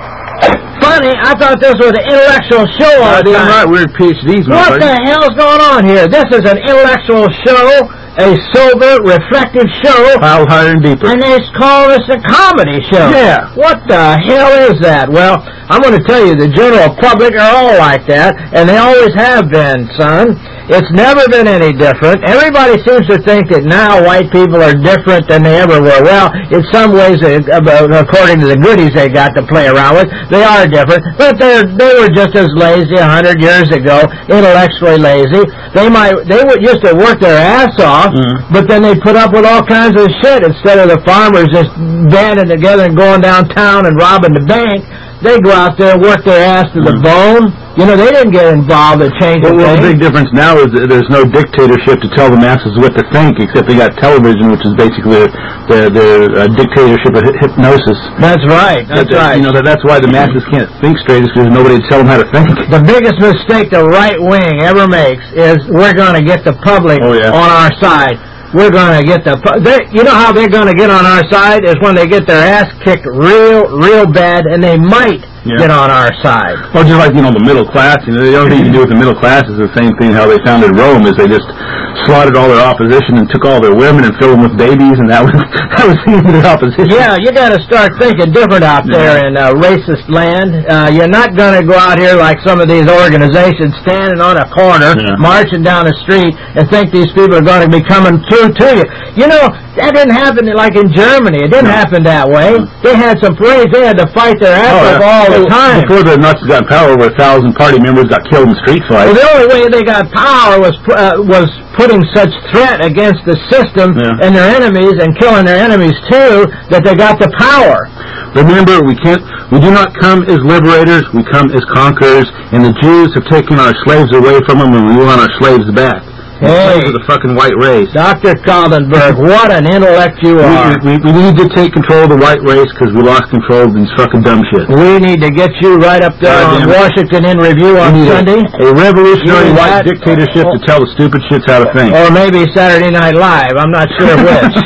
Funny? I thought this was an intellectual show all the time. Right, we're P H Ds, What the hell's going on here? This is an intellectual show, a sober, reflective show. Pile higher and deeper. And they call this a comedy show. Yeah. What the hell is that? Well, I'm going to tell you, the general public are all like that, and they always have been, son. It's never been any different. Everybody seems to think that now white people are different than they ever were. Well, in some ways, according to the goodies they got to play around with, they are different. But they they were just as lazy a hundred years ago, intellectually lazy. They might they would used to work their ass off, mm. but then they put up with all kinds of shit instead of the farmers just banding together and going downtown and robbing the bank. They go out there and work their ass to the bone. You know, they didn't get involved in changing well, things. The big difference now is that there's no dictatorship to tell the masses what to think, except they got television, which is basically the the uh, dictatorship of hypnosis. That's right. That's that, right. You know, that, that's why the masses can't think straight, is because nobody to tell them how to think. The biggest mistake the right wing ever makes is we're going to get the public oh, yeah. on our side. We're going to get the... You know how they're going to get on our side is when they get their ass kicked real, real bad, and they might yeah. get on our side. Well, just like, you know, the middle class. You know, the only thing you can do with the middle class is the same thing how they founded Rome, is they just slaughtered all their opposition and took all their women and filled them with babies, and that was that was the end of their opposition. Yeah, you got to start thinking different out there yeah. in uh, racist land. Uh, you're not going to go out here like some of these organizations standing on a corner, yeah. marching down the street, and think these people are going to be coming through to you. You know, that didn't happen like in Germany. It didn't no. happen that way. No. They had some parades. They had to fight their ass oh, off yeah. all the time. Before the Nazis got power, over a thousand party members got killed in street fights. Well, the only way they got power was uh, was putting such threat against the system yeah. and their enemies, and killing their enemies too, that they got the power. Remember, we can't. We do not come as liberators. We come as conquerors. And the Jews have taken our slaves away from them, and we want our slaves back. Hey, for the fucking white race. Doctor Kaldenberg, what an intellect you are. We, we, we need to take control of the white race because we lost control of these fucking dumb shit. We need to get you right up there God on Washington in Review on Sunday. A, a revolutionary white that? dictatorship oh. to tell the stupid shits how to think. Or maybe Saturday Night Live. I'm not sure which.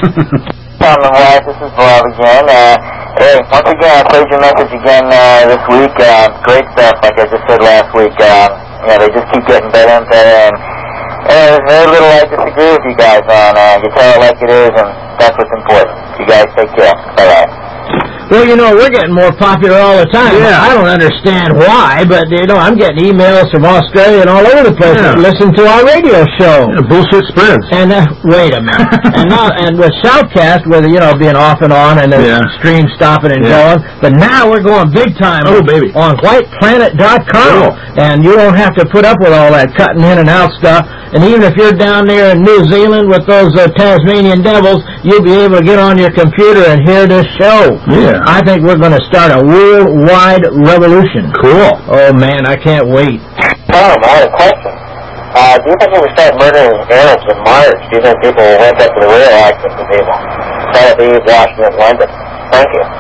Tom and wife, this is Bob again. Uh, hey, once again, I played your message again uh, this week. Uh, great stuff, like I just said last week. Uh, you know, they just keep getting better and better. And And there's very little I disagree with you guys on. Uh, you tell it like it is, and that's what's important. You guys take care. Bye-bye. Well, you know, we're getting more popular all the time. Yeah. I don't understand why, but, you know, I'm getting emails from Australia and all over the place yeah. that listen to our radio show. Yeah, bullshit spreads. And, uh, wait a minute. and now, and with Shoutcast, with, you know, being off and on, and the yeah. stream stopping and yeah. going, but now we're going big time oh, on, baby. on white planet dot com. Cool. And you don't have to put up with all that cutting in and out stuff. And even if you're down there in New Zealand with those uh, Tasmanian devils, you'll be able to get on your computer and hear this show. Yeah. I think we're going to start a worldwide revolution. Cool. Oh, man, I can't wait. Tom, I have a question. Uh, do you think when we start murdering Arabs in March, do you think people will wake up to the real actions of evil? Tel Aviv, Washington, London. Thank you.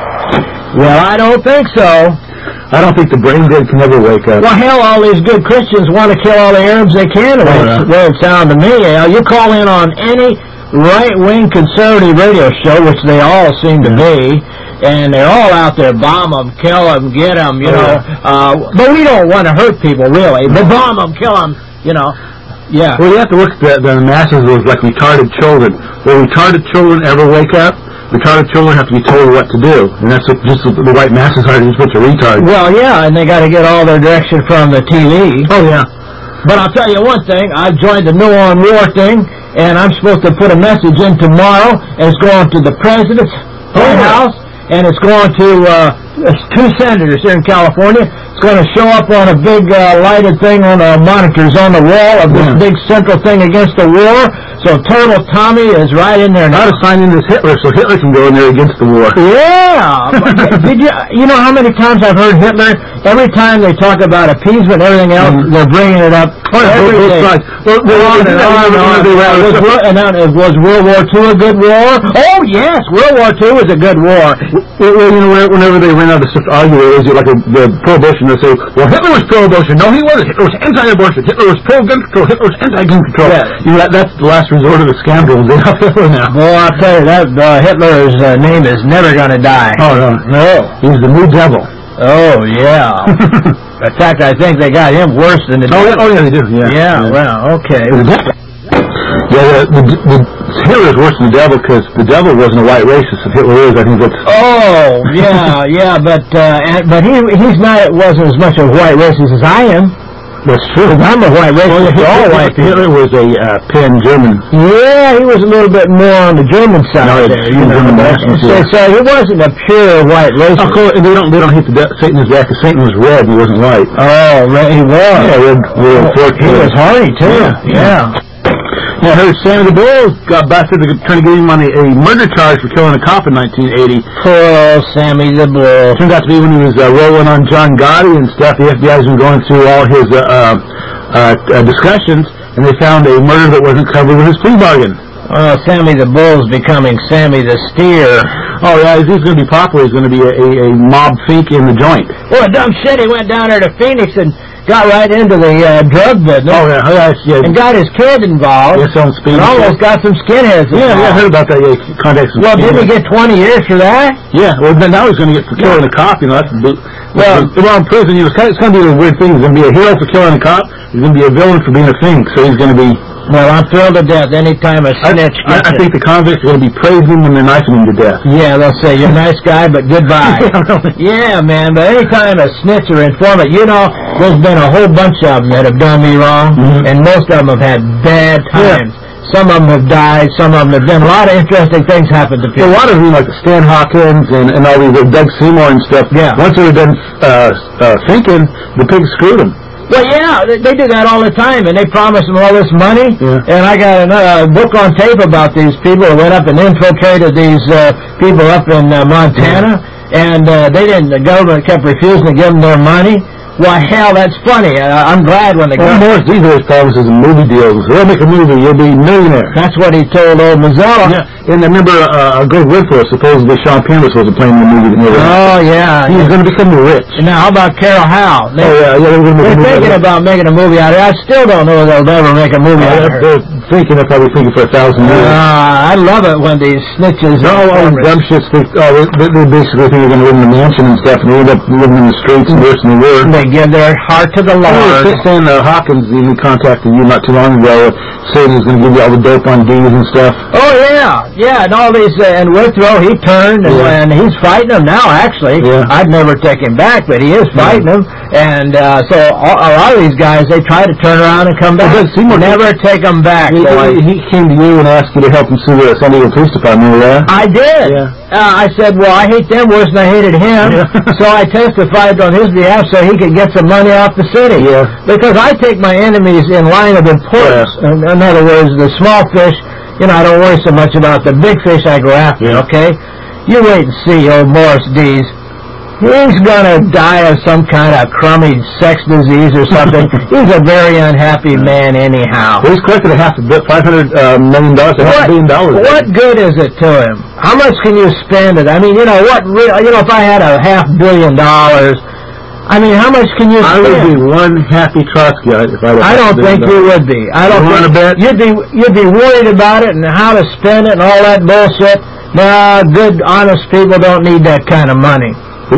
Well, I don't think so. I don't think the brain dead can ever wake up. Well, hell, all these good Christians want to kill all the Arabs they can. The way oh, yeah. it sounds to me. You call in on any right-wing conservative radio show, which they all seem to be, and they're all out there, bomb them, kill them, get them, you oh, know. Yeah. Uh, but we don't want to hurt people, really. But bomb them, kill them, you know. Yeah. Well, you have to look at the, the masses as like retarded children. Will retarded children ever wake up? Retarded children have to be told what to do, and that's what just the white masses are, just a bunch of retards. Well, yeah, and they got to get all their direction from the T V. Oh, yeah. But I'll tell you one thing, I've joined the No on War thing, and I'm supposed to put a message in tomorrow, and it's going to the President's White oh, yeah. House, and it's going to uh, two senators here in California. It's going to show up on a big uh, lighted thing on the monitors on the wall of this yeah. big central thing against the war. So total Tommy is right in there now. Not assigning this Hitler, so Hitler can go in there against the war. Yeah. Did you you know how many times I've heard Hitler? Every time they talk about appeasement and everything else, mm-hmm. they're bringing it up. Oh, every day. Well, on and on and on. And on. Was World War Two a good war? Oh yes, World War Two was a good war. Well, you know, whenever they ran out of stuff to argue, it was like a, the prohibition. They say, well, Hitler was pro-abortion. No, he wasn't. Hitler was anti-abortion. Hitler was pro-gun control. Hitler was anti-gun control. Yeah. You know, that, that's the last resort of the scoundrels. They have Hitler now. Well, I'll tell you that uh, Hitler's uh, name is never going to die. Oh no, no, he's the new devil. Oh yeah. In fact, I think they got him worse than the. Oh devil. yeah, oh yeah, they do. Yeah. Yeah. yeah. Well, okay. Yeah, the, the, the Hitler is worse than the devil because the devil wasn't a white racist, and Hitler is. I think that's. Oh yeah, yeah, but uh, and, but he he's not wasn't as much a white racist as I am. That's true. I'm a white racist. Well, all white. Hitler was a uh, pan German. Yeah, he was a little bit more on the German side. No, there, you know, so, so he wasn't a pure white racist. Of course, they don't they don't hate the de- Satan is back because Satan was red. He wasn't white. Oh, he was. Yeah, red. red oh, he was horny too. Yeah. yeah. Yeah, I heard Sammy the Bull got busted to trying to get him on a, a murder charge for killing a cop in nineteen eighty. Oh, Sammy the Bull. Turned out to be when he was uh, rolling on John Gotti and stuff. The F B I's been going through all his uh, uh, uh, discussions, and they found a murder that wasn't covered with his plea bargain. Oh, Sammy the Bull's becoming Sammy the Steer. Oh, yeah, he's going to be popular. He's going to be a, a, a mob freak in the joint. Well, dumb shit, he went down there to Phoenix and got right into the uh, drug business. Oh, yeah, yeah, yeah. And got his kid involved. Yes, on speed. And almost got some skinheads involved. Yeah, yeah, I heard about that. Yeah, contacts some Well, didn't he get twenty years for that? Yeah, well, then now he's going to get for killing yeah. a cop. You know, that's the, well, well, in prison, you know, it's going to be a weird thing. He's going to be a hero for killing a cop. He's going to be a villain for being a thing. So he's going to be. Well, I'm thrilled to death anytime a snitch I, I, I think the convicts are going to be praising him when they're knifing him to death. Yeah, they'll say, you're a nice guy, but goodbye. Yeah, man, but anytime a snitch or informant, you know, there's been a whole bunch of them that have done me wrong, mm-hmm. and most of them have had bad times. Yeah. Some of them have died, some of them have done a lot of interesting things happen to people. A lot of them, like Stan Hawkins and, and all these, like Doug Seymour and stuff, yeah. once they were done uh, uh, thinking, the pigs screwed them. Well, yeah, they, they do that all the time, and they promise them all this money. Yeah. And I got another book on tape about these people who went up and infiltrated these uh, people up in uh, Montana, yeah. and uh, they didn't. The government kept refusing to give them their money. Why, hell, that's funny. Uh, I'm glad when the well, government... Morris Deaver's promises and movie deals. They'll make a movie, you'll be a millionaire. That's what he told old Mazzella. Yeah, and I remember uh, Greg Woodforth, supposedly Sean Penn was supposed to play in the movie. That oh, yeah. He was going to become rich. Now, how about Carol Howe? They, oh, yeah, yeah. They're, they're they're thinking about making a movie out of it. I still don't know if they'll ever make a movie oh, out of it. They're thinking, they're probably thinking for a thousand years. Uh, I love it when these snitches... No, all these dumb shits think, oh, they, they basically think they're going to live in a mansion and stuff, and they end up living in the streets and worse than they were. They give their heart to the Lord. Oh, saying uh, Hawkins even contacted you not too long ago, saying he's going to give you all the dope on D's and stuff. Oh yeah, yeah, and all these, uh, and Withrow, he turned, and, yeah. and he's fighting them now. Actually, yeah. I'd never take him back, but he is fighting yeah. them, and uh, so all, a lot of these guys, they try to turn around and come back. Well, Seymour never did. take them back. He, boy. he came to you and asked you to help him sue the San Diego Police Department. Yeah? I did. Yeah. Uh, I said, well, I hate them worse than I hated him, yeah. so I testified on his behalf so he could get some money off the city. Yeah. Because I take my enemies in line of importance. Yeah. In, in other words, the small fish, you know, I don't worry so much about the big fish I go after, yeah. okay? You wait and see, old Morris Dees. He's gonna die of some kind of crummy sex disease or something. He's a very unhappy man anyhow. Well, he's collected a half a bit, five hundred uh, million dollars, a half a billion dollars. What good is it to him? How much can you spend it? I mean, you know, what, re- you know, if I had a half billion dollars, I mean, how much can you spend? I would be one happy Trotskyite if I was. I don't think you would be. I don't you think bet? you'd be. You'd be worried about it and how to spend it and all that bullshit. Now, good, honest people don't need that kind of money.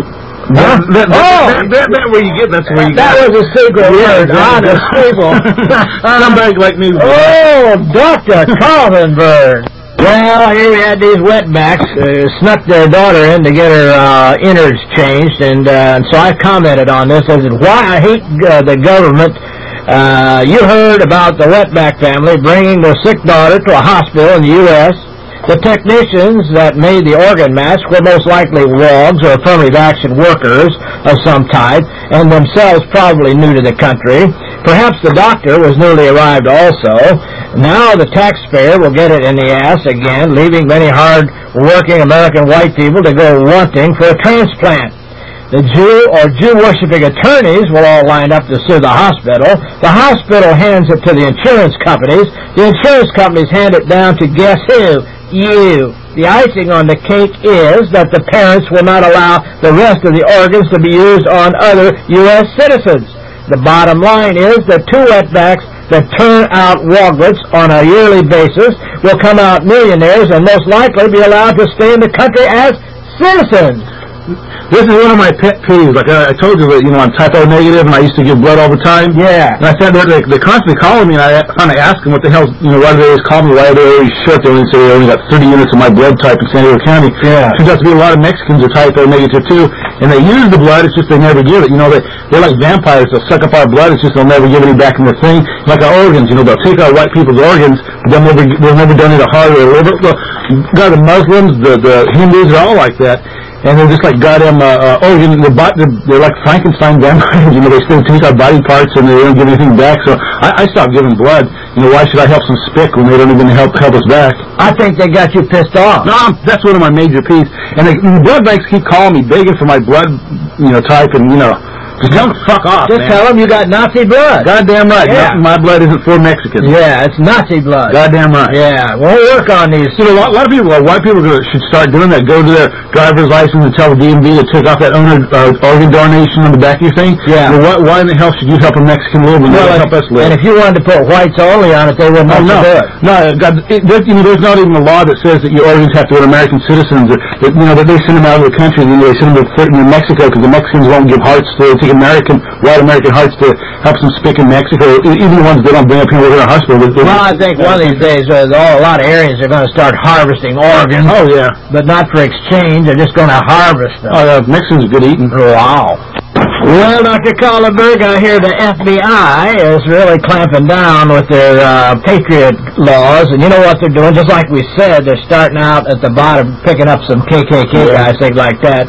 That, that, that, oh, that, that, that where you get, that's where you that get. That was a secret yeah, word, yeah, honest yeah. people. Somebody like me. Oh, Doctor Calvinburn. Well, here we had these wetbacks uh, snuck their daughter in to get her uh, innards changed, and, uh, and so I commented on this. I said, why I hate uh, the government. Uh, you heard about the wetback family bringing their sick daughter to a hospital in the U S The technicians that made the organ mask were most likely WOGs or affirmative action workers of some type, and themselves probably new to the country. Perhaps the doctor was newly arrived also. Now the taxpayer will get it in the ass again, leaving many hard-working American white people to go wanting for a transplant. The Jew or Jew-worshipping attorneys will all line up to sue the hospital. The hospital hands it to the insurance companies. The insurance companies hand it down to guess who? You. The icing on the cake is that the parents will not allow the rest of the organs to be used on other U S citizens. The bottom line is that two wetbacks that turn out woglets on a yearly basis will come out millionaires and most likely be allowed to stay in the country as citizens. This is one of my pet peeves. Like I, I told you that, you know, I'm type O negative and I used to give blood all the time. Yeah. And I said they're, they, they're constantly calling me, and I kind of ask them what the hell, you know, why do they always call me? Why are they always short? They only say they only got thirty units of my blood type in San Diego County. Yeah. Turns out to be a lot of Mexicans are type O negative too, and they use the blood. It's just they never give it. You know, they they're like vampires. They'll suck up our blood. It's just they'll never give any back in the thing. Like our organs, you know, they'll take our white people's organs. They'll never they'll never donate a heart or a liver. Well, God, the Muslims, the the Hindus are all like that. And they're just like goddamn uh, uh, organ. They're, they're, they're like Frankenstein vampires. You know, they still take our body parts and they don't give anything back. So I, I stopped giving blood. You know, why should I help some spick when they don't even help help us back? I think they got you pissed off. No, I'm, that's one of my major peeves. And the, the blood banks keep calling me, begging for my blood, you know, type, and you know. Just tell them fuck off, Just man. tell them you got Nazi blood. Goddamn right. Yeah. My blood isn't for Mexicans. Yeah, it's Nazi blood. Goddamn right. Yeah, we'll work on these. See, a lot, a lot of people, uh, white people should start doing that. Go to their driver's license and tell the D M V to take off that owner uh, organ donation on the back of your thing. Yeah. Well, why, why in the hell should you help a Mexican live when Well, they help us live? And if you wanted to put whites only on it, they wouldn't Oh, let no. you do it. No, God, it, there, you know, there's not even a law that says that your organs have to go to American citizens. Or, that, you know, that they send them out of the country, and you know, they send them to you know, Mexico because the Mexicans won't give hearts to, they take American, white American hearts to help some spick in Mexico. Even the ones they don't bring up here in a hospital. They, Well, I think one of these days, uh, all, a lot of areas are going to start harvesting organs. Oh, yeah. But not for exchange. They're just going to harvest them. Oh, yeah, Mexicans are good eating. Wow. Well, Doctor Collenberg, I hear the F B I is really clamping down with their uh, patriot laws, and you know what they're doing? Just like we said, they're starting out at the bottom, picking up some K K K Yeah. guys, things like that,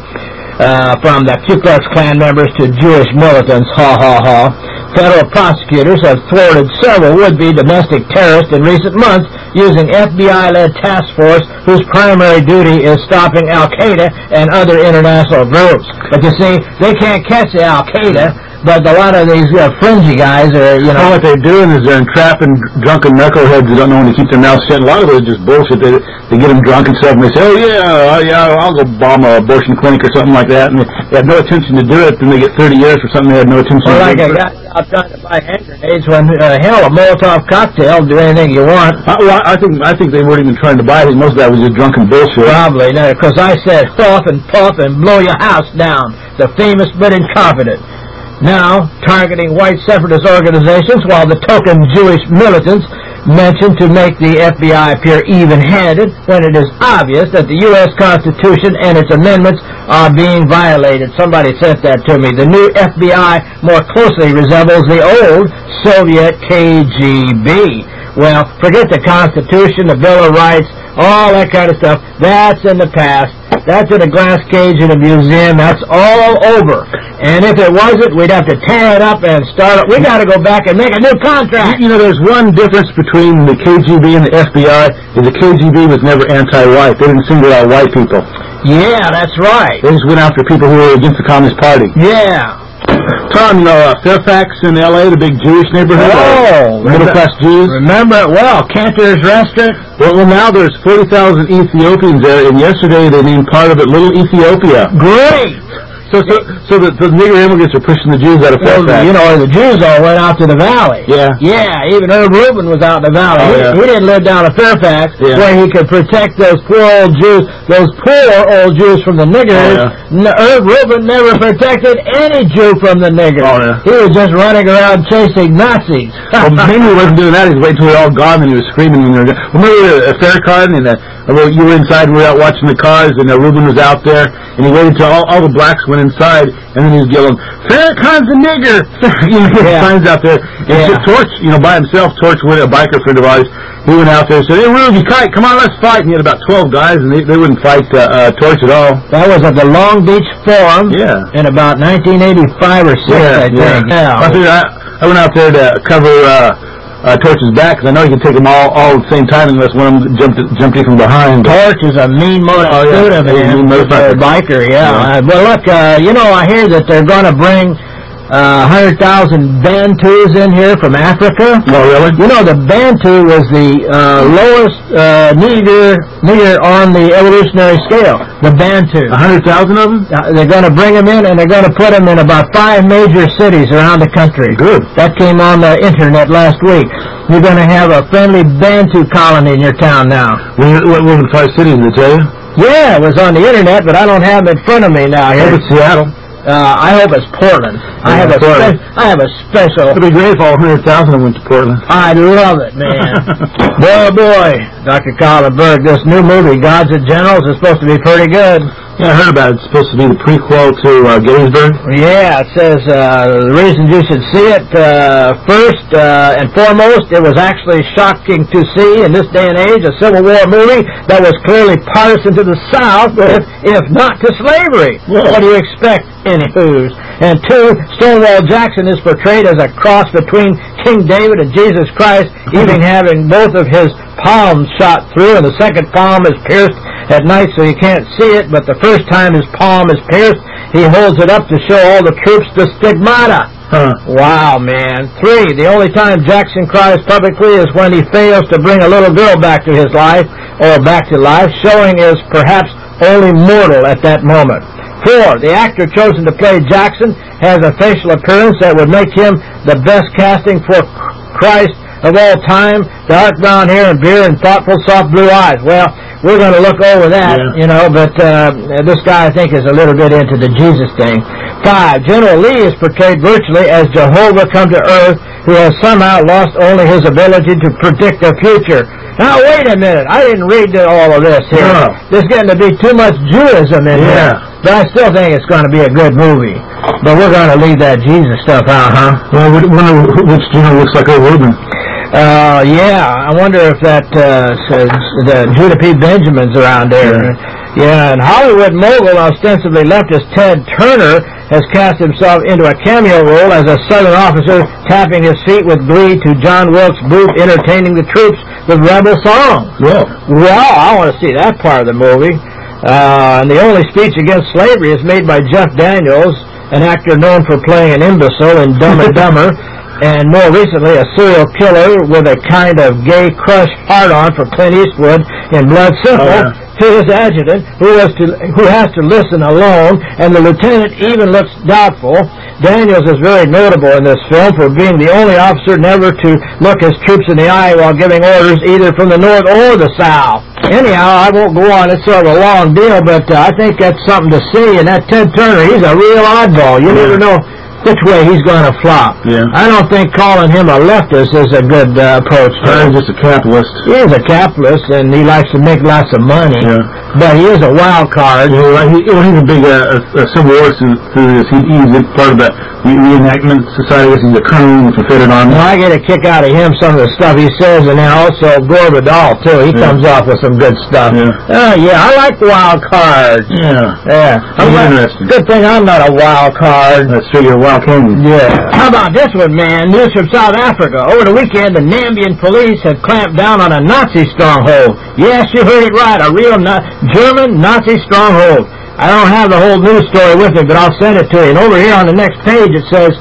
uh, from the Ku Klux Klan members to Jewish militants, ha ha ha. Federal prosecutors have thwarted several would-be domestic terrorists in recent months using F B I-led task force whose primary duty is stopping Al-Qaeda and other international groups. But you see, they can't catch the Al-Qaeda, but a lot of these uh, fringy guys are, you know... Well, what they're doing is they're entrapping drunken knuckleheads who don't know when to keep their mouths shut. A lot of it is just bullshit. They, they get them drunk and stuff, and they say, oh, yeah, uh, yeah, I'll go bomb an abortion clinic or something like that. And they, they have no intention to do it, then they get thirty years for something they had no intention Or to like do. a guy out trying to buy hand grenades when, uh, hell, a Molotov cocktail, do anything you want. I, well, I think I think they weren't even trying to buy it. I think most of that was just drunken bullshit. Probably, because I said puff and puff and blow your house down. The famous but incompetent. Now, targeting white separatist organizations while the token Jewish militants mentioned to make the F B I appear even-handed when it is obvious that the U S Constitution and its amendments are being violated. Somebody sent that to me. The new F B I more closely resembles the old Soviet K G B. Well, forget the Constitution, the Bill of Rights, all that kind of stuff. That's in the past. That's in a glass cage in a museum. That's all over. And if it wasn't, we'd have to tear it up and start it. We got to go back and make a new contract. You know, there's one difference between the K G B and the F B I, is the K G B was never anti-white. They didn't single out white people. Yeah, that's right. They just went after people who were against the Communist Party. Yeah. Tom, you know, uh, Fairfax in L A, the big Jewish neighborhood, Oh, uh, middle-class Jews. Remember it well. Cantor's Restaurant. Well, well, now there's forty thousand Ethiopians there, and yesterday they named part of it Little Ethiopia. Great. So, so, so the, the nigger immigrants are pushing the Jews out of Well, Fairfax. you know, the Jews all went out to the valley. Yeah. Yeah, even Herb Rubin was out in the valley. Oh, he, yeah. he didn't live down at Fairfax Yeah. where he could protect those poor old Jews, those poor old Jews from the niggers. Oh, yeah. N- Herb Rubin never protected any Jew from the niggers. Oh, yeah. He was just running around chasing Nazis. Well, maybe he wasn't doing that. He was waiting until they were all gone, and he was screaming. And they were, remember uh, Farrakhan and uh, Well, you were inside and we were out watching the cars, and uh, Reuben was out there, and he waited until all, all the blacks went inside, and then he was yelling, Farrakhan's a nigger! You know, he had Yeah. signs out there. And Yeah. so Torch, you know, by himself, Torch, with a biker friend of ours, he went out there and said, hey, Rube, you kite, come on, let's fight. And he had about twelve guys, and they, they wouldn't fight uh, uh, Torch at all. That was at the Long Beach Forum Yeah. in about nineteen eighty-five or six, Yeah, I think. yeah. I, figured I, I went out there to cover uh, uh, Torch's back, because I know you can take them all, all at the same time unless one of them jumped, jumped in from behind. Torch is a mean-motor Oh, yeah. student, He's a man. mean motorcycle. A biker, yeah. Yeah. Uh, well, look, uh, you know, I hear that they're going to bring uh, one hundred thousand Bantus in here from Africa. Oh, really? You know, the Bantu was the uh, lowest uh, nigger, nigger on the evolutionary scale, the Bantu. A hundred thousand of them? Uh, they're going to bring them in, and they're going to put them in about five major cities around the country. Good. That came on the internet last week. You're going to have a friendly Bantu colony in your town now. What was in five cities, did they tell you? Yeah, it was on the internet, but I don't have it in front of me now. I Here. hope it's Seattle. Uh, I hope it's Portland. I Yeah, have a Portland. spe- I have a special. It'd be great if all one hundred thousand went to Portland. I love it, man. boy, oh boy, Doctor Colin Berg, this new movie, Gods and Generals, is supposed to be pretty good. Yeah, I heard about it. It's supposed to be the prequel to uh, Gettysburg. Yeah, it says uh, the reasons you should see it, uh, first uh, and foremost, it was actually shocking to see in this day and age a Civil War movie that was clearly partisan to the South, if, if not to slavery. Yeah. What do you expect, anywho's? And two, Stonewall Jackson is portrayed as a cross between King David and Jesus Christ, even having both of his palms shot through, and the second palm is pierced at night so you can't see it, but the first time his palm is pierced, he holds it up to show all the troops the stigmata. Huh. Wow, man. Three, the only time Jackson cries publicly is when he fails to bring a little girl back to his life, or back to life, showing is perhaps only mortal at that moment. Four, the actor chosen to play Jackson has a facial appearance that would make him the best casting for Christ of all time, dark brown hair and beard and thoughtful soft blue eyes. Well, we're going to look over that, Yeah. you know, but uh, this guy, I think, is a little bit into the Jesus thing. Five, General Lee is portrayed virtually as Jehovah come to earth, who has somehow lost only his ability to predict the future. Now, wait a minute. I didn't read all of this here. No. There's getting to be too much Judaism in Yeah. here. But I still think it's going to be a good movie. But we're going to leave that Jesus stuff out, huh? Well, I wonder which Gino looks like a Reuben. Uh, yeah, I wonder if that, uh, says the Judah P. Benjamin's around there. Yeah, and Hollywood mogul, ostensibly leftist Ted Turner, has cast himself into a cameo role as a Southern officer tapping his feet with glee to John Wilkes Booth entertaining the troops with rebel songs. Yeah. Well, I want to see that part of the movie. Uh, and the only speech against slavery is made by Jeff Daniels, an actor known for playing an imbecile in Dumb and Dumber, and more recently a serial killer with a kind of gay crush hard-on for Clint Eastwood in Blood Simple, Oh, yeah. to his adjutant, who has to who has to listen alone, and the lieutenant even looks doubtful. Daniels is very notable in this film for being the only officer never to look his troops in the eye while giving orders either from the north or the south. Anyhow, I won't go on. It's sort of a long deal, but uh, I think that's something to see. And that Ted Turner, he's a real oddball. You never know which way he's going to flop. Yeah. I don't think calling him a leftist is a good uh, approach to He's him. just a capitalist. He is a capitalist, and he likes to make lots of money. Yeah. But he is a wild card. You know, like, he, well, he's a big uh, uh, Civil War enthusiast. He, he's a part of the re- reenactment society. He's a colonel in the Confederate Army. Well, I get a kick out of him, some of the stuff he says, and then also Gore Vidal, too. He Yeah. comes off with some good stuff. Yeah. Uh, yeah, I like wild cards. Yeah. Yeah. That's I'm not- interesting. Good thing I'm not a wild card. That's true. You're a wild candy. Yeah. How about this one, man? News from South Africa. Over the weekend, the Namibian police have clamped down on a Nazi stronghold. Yes, you heard it right. A real na- German Nazi stronghold. I don't have the whole news story with me, but I'll send it to you. And over here on the next page, it says,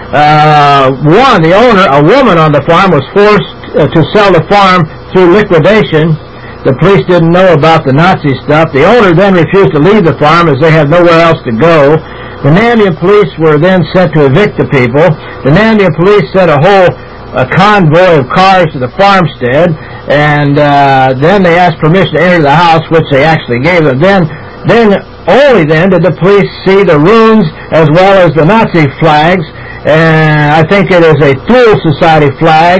uh, one, the owner, a woman on the farm, was forced uh, to sell the farm through liquidation. The police didn't know about the Nazi stuff. The owner then refused to leave the farm as they had nowhere else to go. The Namibian police were then sent to evict the people. The Namibian police sent a whole a convoy of cars to the farmstead, and uh, then they asked permission to enter the house, which they actually gave them. Then, then only then did the police see the runes as well as the Nazi flags, and I think it is a Thule Society flag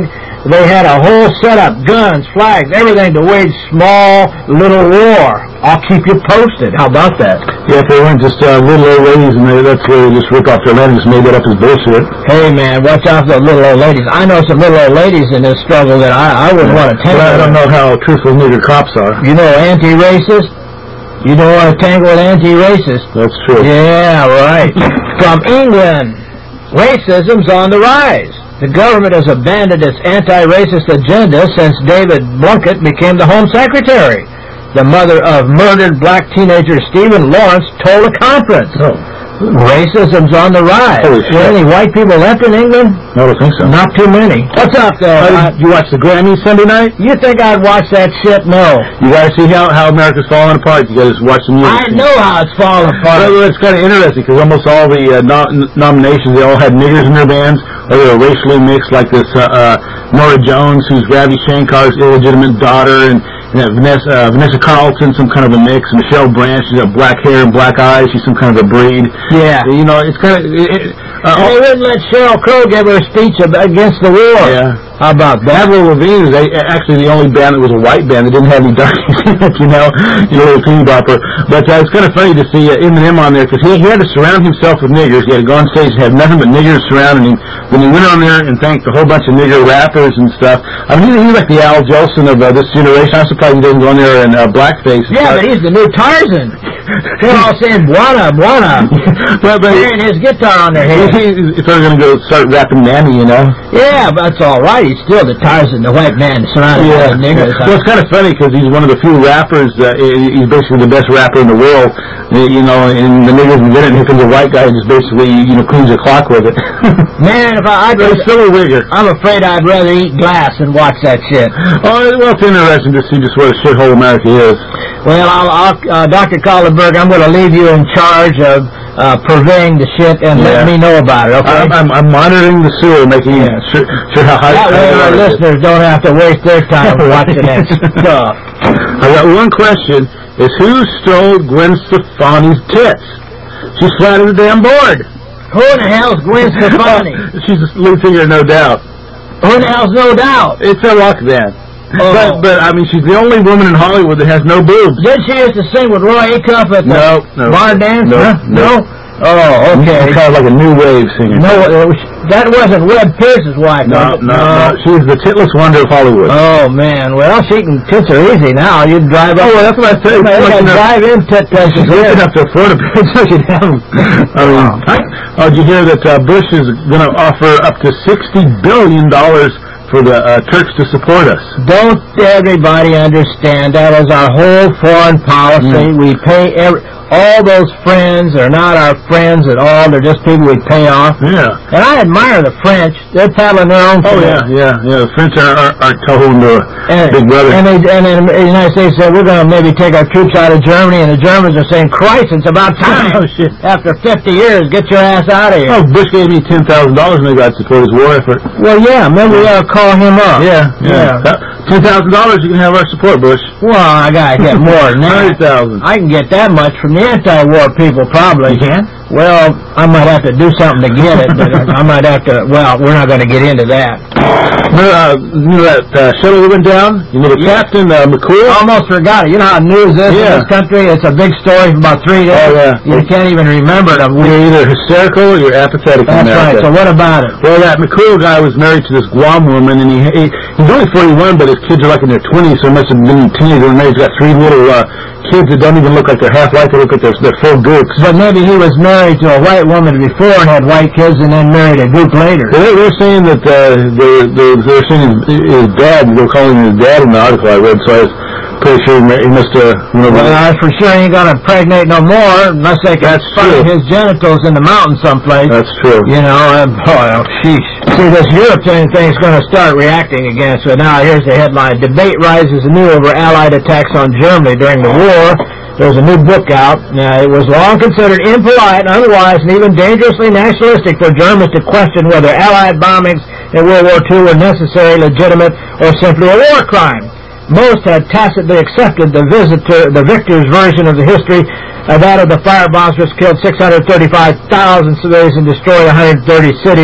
They had a whole setup, guns, flags, everything to wage small little war. I'll keep you posted. How about that? Yeah, if they weren't just uh, little old ladies and they, that's where they just rip off their land and just made that up as bullshit. Hey, man, watch out for the little old ladies. I know some little old ladies in this struggle that I, I wouldn't want to tangle with. I don't know how truthful nigger cops are. You know, anti-racist? You don't want to tangle with anti-racist. That's true. Yeah, right. From England, racism's on the rise. The government has abandoned its anti-racist agenda since David Blunkett became the Home Secretary. The mother of murdered black teenager Stephen Lawrence told a conference. Oh. Racism's on the rise. Holy shit. Are any white people left in England? No, I don't think so. Not too many. What's up there? Uh, did you watch the Grammys Sunday night? You think I'd watch that shit? No. You gotta see how, how America's falling apart. You gotta watch the music. I know how it's falling apart. Well, it's kind of interesting because almost all the uh, nom- nominations, they all had niggers in their bands, or they were racially mixed, like this uh, uh, Nora Jones, who's Ravi Shankar's illegitimate daughter, and you know, Vanessa, uh, Vanessa Carlton, some kind of a mix. Michelle Branch, she's got black hair and black eyes. She's some kind of a breed. Yeah. You know, it's kind of... It, it, uh, and they wouldn't let Sheryl Crow give her a speech against the war. Yeah. How about that? Avril Lavigne is actually the only band that was a white band that didn't have any darkies in it, you know, you know, clean bopper. But uh, it's kind of funny to see uh, Eminem on there because he, he had to surround himself with niggers. He had to go on stage and have nothing but niggers surrounding him. Then he went on there and thanked a whole bunch of nigger rappers and stuff. I mean, he's like the Al Jolson of uh, this generation. I'm surprised he doesn't go on there in uh, blackface. Yeah, but he's the new Tarzan. They're all saying "Buana, Buana," well, but carrying his guitar on their head. If they're going to go start rapping Mammy, you know. Yeah, but that's all right. He's still the Tarzan, the white man surrounded yeah. by the niggers. Well, it's kind of funny because he's one of the few rappers. Uh, he's basically the best rapper in the world, you know. And the niggers get it, and here comes a white guy who just basically, you know, cleans the clock with it. Man, if I, I'd But it's still a wigger. I'm afraid I'd rather eat glass than watch that shit. Oh, well, it's interesting to see just what a shithole America is. Well, I'll, I'll, uh, Doctor Collenberg, I'm going to leave you in charge of uh, purveying the shit and yeah. let me know about it, okay? I'm, I'm, I'm monitoring the sewer, making yeah. sure, sure how high... That way our listeners don't have to waste their time watching that stuff. I got one question, is who stole Gwen Stefani's tits? She's flat as a damn board. Who in the hell's Gwen Stefani? She's the lead singer, no doubt. Who in the hell's No Doubt? It's a rock band. Oh. But, but, I mean, she's the only woman in Hollywood that has no boobs. Did she used to sing with Roy Acuff at the no, no, bar dance? No, huh? no. no. Oh, okay. She's kind of like a new wave singer. No, it was, that wasn't Webb Pierce's wife. No, was it? no, no, no. She's the titless wonder of Hollywood. Oh, man. Well, she can, tits are easy now. You drive up. Oh, well, that's what I said. They got drive-in tit places. She's rich enough to afford a bitch, so she'd have them. I mean, I, oh, did you hear that uh, Bush is going to offer up to sixty billion dollars for the uh, Turks to support us? Don't everybody understand that is our whole foreign policy? Mm. We pay every... All those friends are not our friends at all. They're just people we pay off. Yeah. And I admire the French. They're paddling their own Oh, yeah, yeah, yeah. The French are, are, are told to and, big brother. And, they, and in the United States said, we're going to maybe take our troops out of Germany, and the Germans are saying, Christ, it's about time. Oh, shit. After fifty years, get your ass out of here. Oh, Bush gave me ten thousand dollars maybe I'd support his war effort. Well, yeah, maybe we ought to call him up. Yeah, yeah. yeah. ten thousand dollars, you can have our support, Bush. Well, I got to get more than that. one hundred thousand dollars. I can get that much from the anti-war people, probably. You can? Well, I might have to do something to get it, but I might have to, well, we're not going to get into that. Remember, uh, you know that uh, shuttle that went down? You know the yeah. Captain, uh, McCool? Almost forgot it. You know how news is yeah. in this country? It's a big story for about three days. Oh, yeah. You can't even remember it. You're either hysterical or you're apathetic in That's America. right. So what about it? Well, that McCool guy was married to this Guam woman, and he, he he's only forty-one, but his kids are like in their twenties, so he must have been teenagers when he's got three little uh, kids that don't even look like they're half white. They look like they're, they're full gooks. But maybe he was married to a white woman before and had white kids and then married a gook later. Well, they're saying that uh, they're, they're, they're saying his, his dad, they were calling him his dad in the article I read, so I was pretty sure he must have... You know, well, I for sure ain't going to impregnate no more unless they can find his genitals in the mountains someplace. That's true. You know, uh, oh, sheesh. See, this European thing's going to start reacting again. So now here's the headline. Debate rises anew over Allied attacks on Germany during the war. There's a new book out. Uh, it was long considered impolite, unwise, and even dangerously nationalistic for Germans to question whether Allied bombings in World War Two were necessary, legitimate, or simply a war crime. Most had tacitly accepted the visitor, the victor's version of the history, uh, that of the firebombs which killed six hundred thirty-five thousand civilians and destroyed one hundred thirty cities.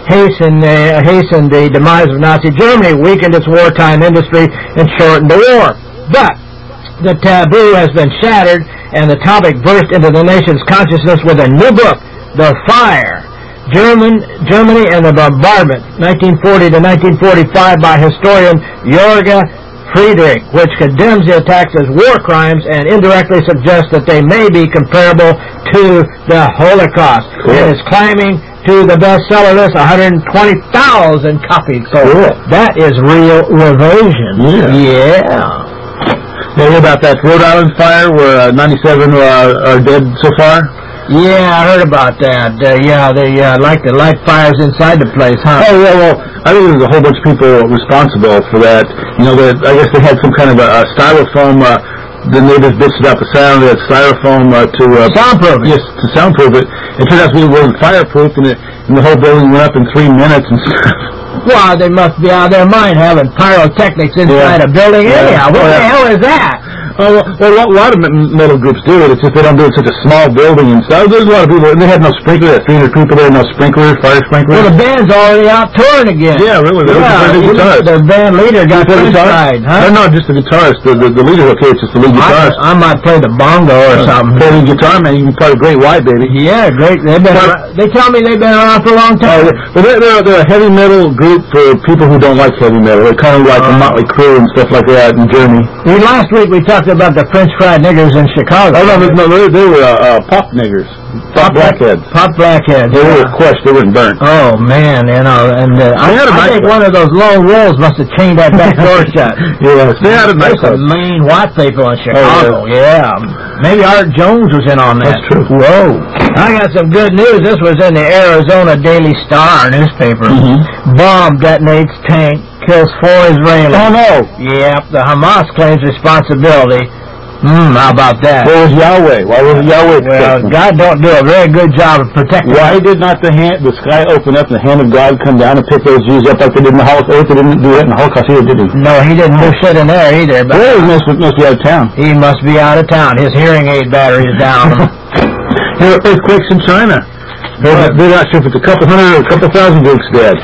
hastened, uh, hastened the demise of Nazi Germany, weakened its wartime industry, and shortened the war. But the taboo has been shattered, and the topic burst into the nation's consciousness with a new book, The Fire, German, Germany and the Bombardment, nineteen forty to nineteen forty-five, by historian Jorge Friedrich, which condemns the attacks as war crimes and indirectly suggests that they may be comparable to the Holocaust. Cool. It is climbing to the bestseller list, one hundred twenty thousand copies. So cool. That is real reversion. Yeah. Yeah. Yeah, what about that Rhode Island fire where uh, ninety-seven uh, are dead so far? Yeah, I heard about that. Uh, yeah, they uh, like to light fires inside the place, huh? Oh, yeah, well, I think there's a whole bunch of people responsible for that. You know, that I guess they had some kind of a, a styrofoam, uh, the natives bitched about the sound, they had styrofoam uh, to... Uh, soundproof it. Yes, to soundproof it. It turned out to be it wasn't fireproof, and, it, and the whole building went up in three minutes and stuff. Well, they must be out of their mind having pyrotechnics inside Yeah. a building Yeah. anyhow. What Oh, the yeah. hell is that? Oh, well, a lot of metal groups do it. It's just they don't do it in such a small building and stuff. There's a lot of people, and they had no sprinkler. There's three hundred people there, no sprinkler, fire sprinkler. Well, the band's already out touring again. Yeah, really. They Yeah, were the guitarist. the band leader got the inside, huh? No, no, just the guitarist. The, the, the leader, okay, it's just the lead guitarist. I, I might play the bongo or something. Play the guitar, man. You can play a great white, baby. Yeah, great. They've been. Around, they tell me they've been around for a long time. Oh, well, they're, they're, they're a heavy metal group for people who don't like heavy metal. They're kind of like Uh, the Motley Crue and stuff like that in Germany. We, last week we talked about the French fried niggers in Chicago. Oh, no, no, they, they were uh, uh, pop niggers. Pop blackheads. Pop blackheads. They yeah. were crushed. They weren't burnt. Oh man, you know, and uh, I, had a I think nice one of those lone wolves must have chained that back door shut. Yeah, they had a nice There's some house. mean white people in Chicago. Oh, yeah. Maybe Art Jones was in on that. That's true. Whoa. I got some good news. This was in the Arizona Daily Star newspaper. Mm-hmm. Bomb detonates tank, kills four Israelis. Oh, no. Yep, the Hamas claims responsibility. Hmm, how about that? Where was Yahweh? Why was Yahweh Well, protecting? God don't do a very good job of protecting. Why did not the hand, the sky open up and the hand of God come down and pick those Jews up like they did in the Holocaust? They didn't do that in the Holocaust either, did he? No, he didn't do shit in there either. But Well, he must, must be out of town. he must be out of town. His hearing aid battery is down. There are earthquakes in China. They're, they're not sure if it's a couple hundred or a couple thousand groups dead.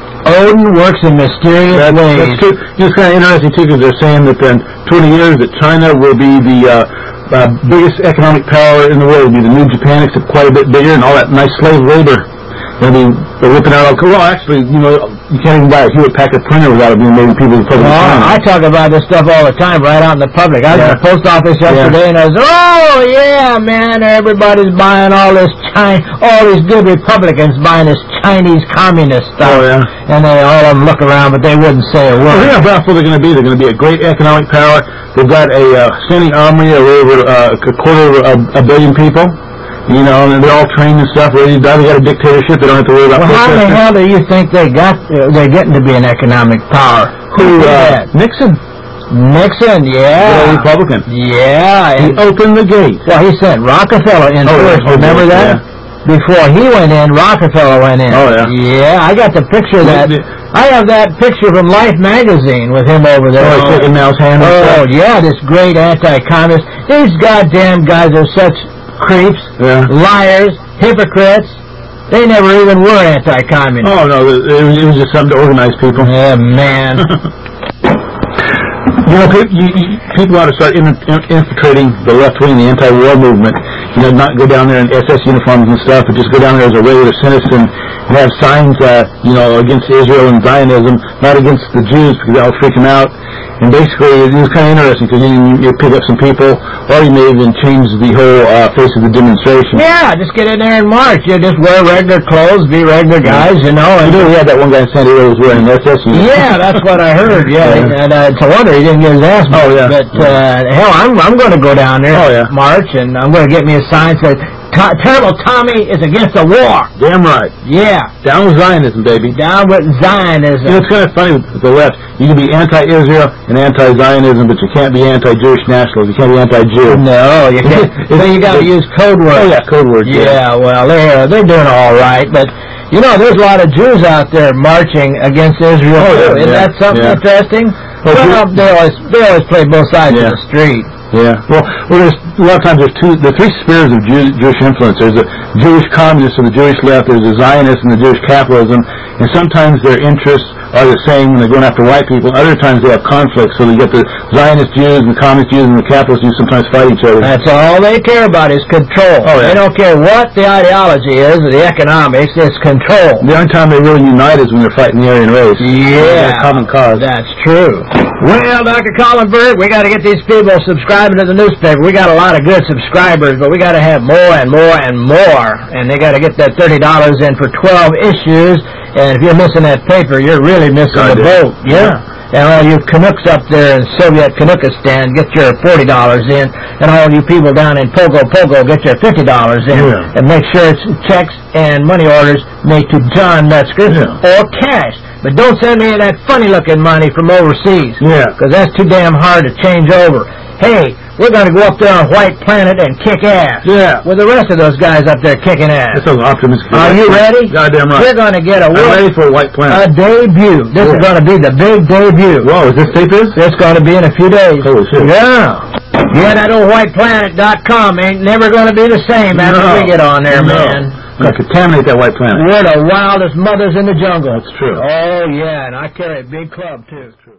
Odin works in mysterious That's, ways. that's true. You know, it's kind of interesting, too, because they're saying that in twenty years that China will be the uh, uh, biggest economic power in the world. It'll be the new Japan, except quite a bit bigger, and all that nice slave labor. They'll be they're ripping out all... Well, actually, you know, you can't even buy a Hewlett Packard printer without it being made in people's public Oh, China. I talk about this stuff all the time, right out in the public. I was Yeah. at the post office yesterday, and I was, oh yeah, man, everybody's buying all this China, all these good Republicans buying this Chinese communist stuff. Oh, yeah. And they all of them look around, but they wouldn't say a Well, word. yeah, how they're going to be. They're going to be a great economic power. They've got a uh, standing army of over uh, a quarter of a, a billion people. You know, and they're all trained and stuff, ready to die. They got a dictatorship. They don't have to worry about Well, how the protesting. hell do you think they got? Uh, they're getting to be an economic power. Who, did uh, that? Nixon. Nixon, The yeah, Republican. yeah. He And, opened the gate. well, he sent Rockefeller in Oh, first. yeah. Remember Oh, that? Before he went in, Rockefeller went in. Oh, yeah. Yeah, I got the picture of that. Yeah. I have that picture from Life magazine with him over there. Oh, he's shaking Mal's hand and Oh, stuff. yeah, this great anti-communist. These goddamn guys are such creeps, Yeah. liars, hypocrites. They never even were anti-communist. Oh, no, it was, it was just something to organize people. Yeah, man. You know, people, you, you, people ought to start in, in, infiltrating the left wing, the anti-war movement. You know, not go down there in S S uniforms and stuff, but just go down there as a regular citizen and have signs, uh, you know, against Israel and Zionism, not against the Jews, because that'll freak them out. And basically, it was kind of interesting, because you, you pick up some people, or you may even change the whole uh, face of the demonstration. Yeah, just get in there and march. You just wear regular clothes, be regular guys, you know. And You know, we had that one guy in San Diego who was wearing an S S uniform. yeah, that's what I heard. Yeah, Yeah. and uh, it's a wonder he didn't get his ass beat. Oh, yeah. But uh, hell, I'm I'm going to go down there, Oh, yeah. march, and I'm going to get me a sign that "To- Terrible Tommy is against the war." Damn right. Yeah, Down with Zionism, baby. down with Zionism. You know, it's kind of funny with the left. You can be anti-Israel and anti-Zionism, but you can't be anti-Jewish nationalist. You can't be anti-Jew. No, you can't. So you got to use code words. Oh, yeah, code words. Yeah, well, they're they're doing all right, but you know, there's a lot of Jews out there marching against Israel. Oh, yeah, too. Isn't yeah, that something yeah. interesting? Well, Well, Jew- they always they always play both sides Yeah. of the street. Yeah. Well, well, there's a lot of times there's two, the three spheres of Jew, Jewish influence. There's the Jewish communists and the Jewish left. There's the Zionists and the Jewish capitalism. And sometimes their interests are the same when they're going after white people. Other times they have conflicts. So you get the Zionist Jews and the Communist Jews and the capitalist Jews sometimes fight each other. That's all they care about is control. Oh, yeah. They don't care what the ideology is or the economics. It's control. The only time they really unite is when they're fighting the Aryan race. Yeah. Common cause. That's true. Well, Doctor Collenberg, we got to get these people subscribing to the newspaper. We got a lot of good subscribers, but we got to have more and more and more. And they got to get that thirty dollars in for twelve issues. And if you're missing that paper, you're really missing God the did. boat. Yeah. And all you Canucks up there in Soviet Canuckistan, get your forty dollars in. And all you people down in Pogo Pogo, get your fifty dollars in. Yeah. And make sure it's checks and money orders made to John Metzger yeah. or cash. But don't send me that funny-looking money from overseas. Yeah. Because that's too damn hard to change over. Hey, we're going to go up there on White Planet and kick ass. Yeah. With the rest of those guys up there kicking ass. That's so optimistic. Are you ready? Goddamn right. We're going to get a... I'm ready for a White Planet. A debut. This yeah. is going to be the big debut. Whoa, is this tape is? It's going to be in a few days. Holy shit. Yeah. Yeah, that old white planet dot com ain't never going to be the same after no. we get on there, no. man. Gonna contaminate that White Planet. We're the wildest mothers in the jungle. That's true. Oh, yeah, and I carry a big club, too. That's true.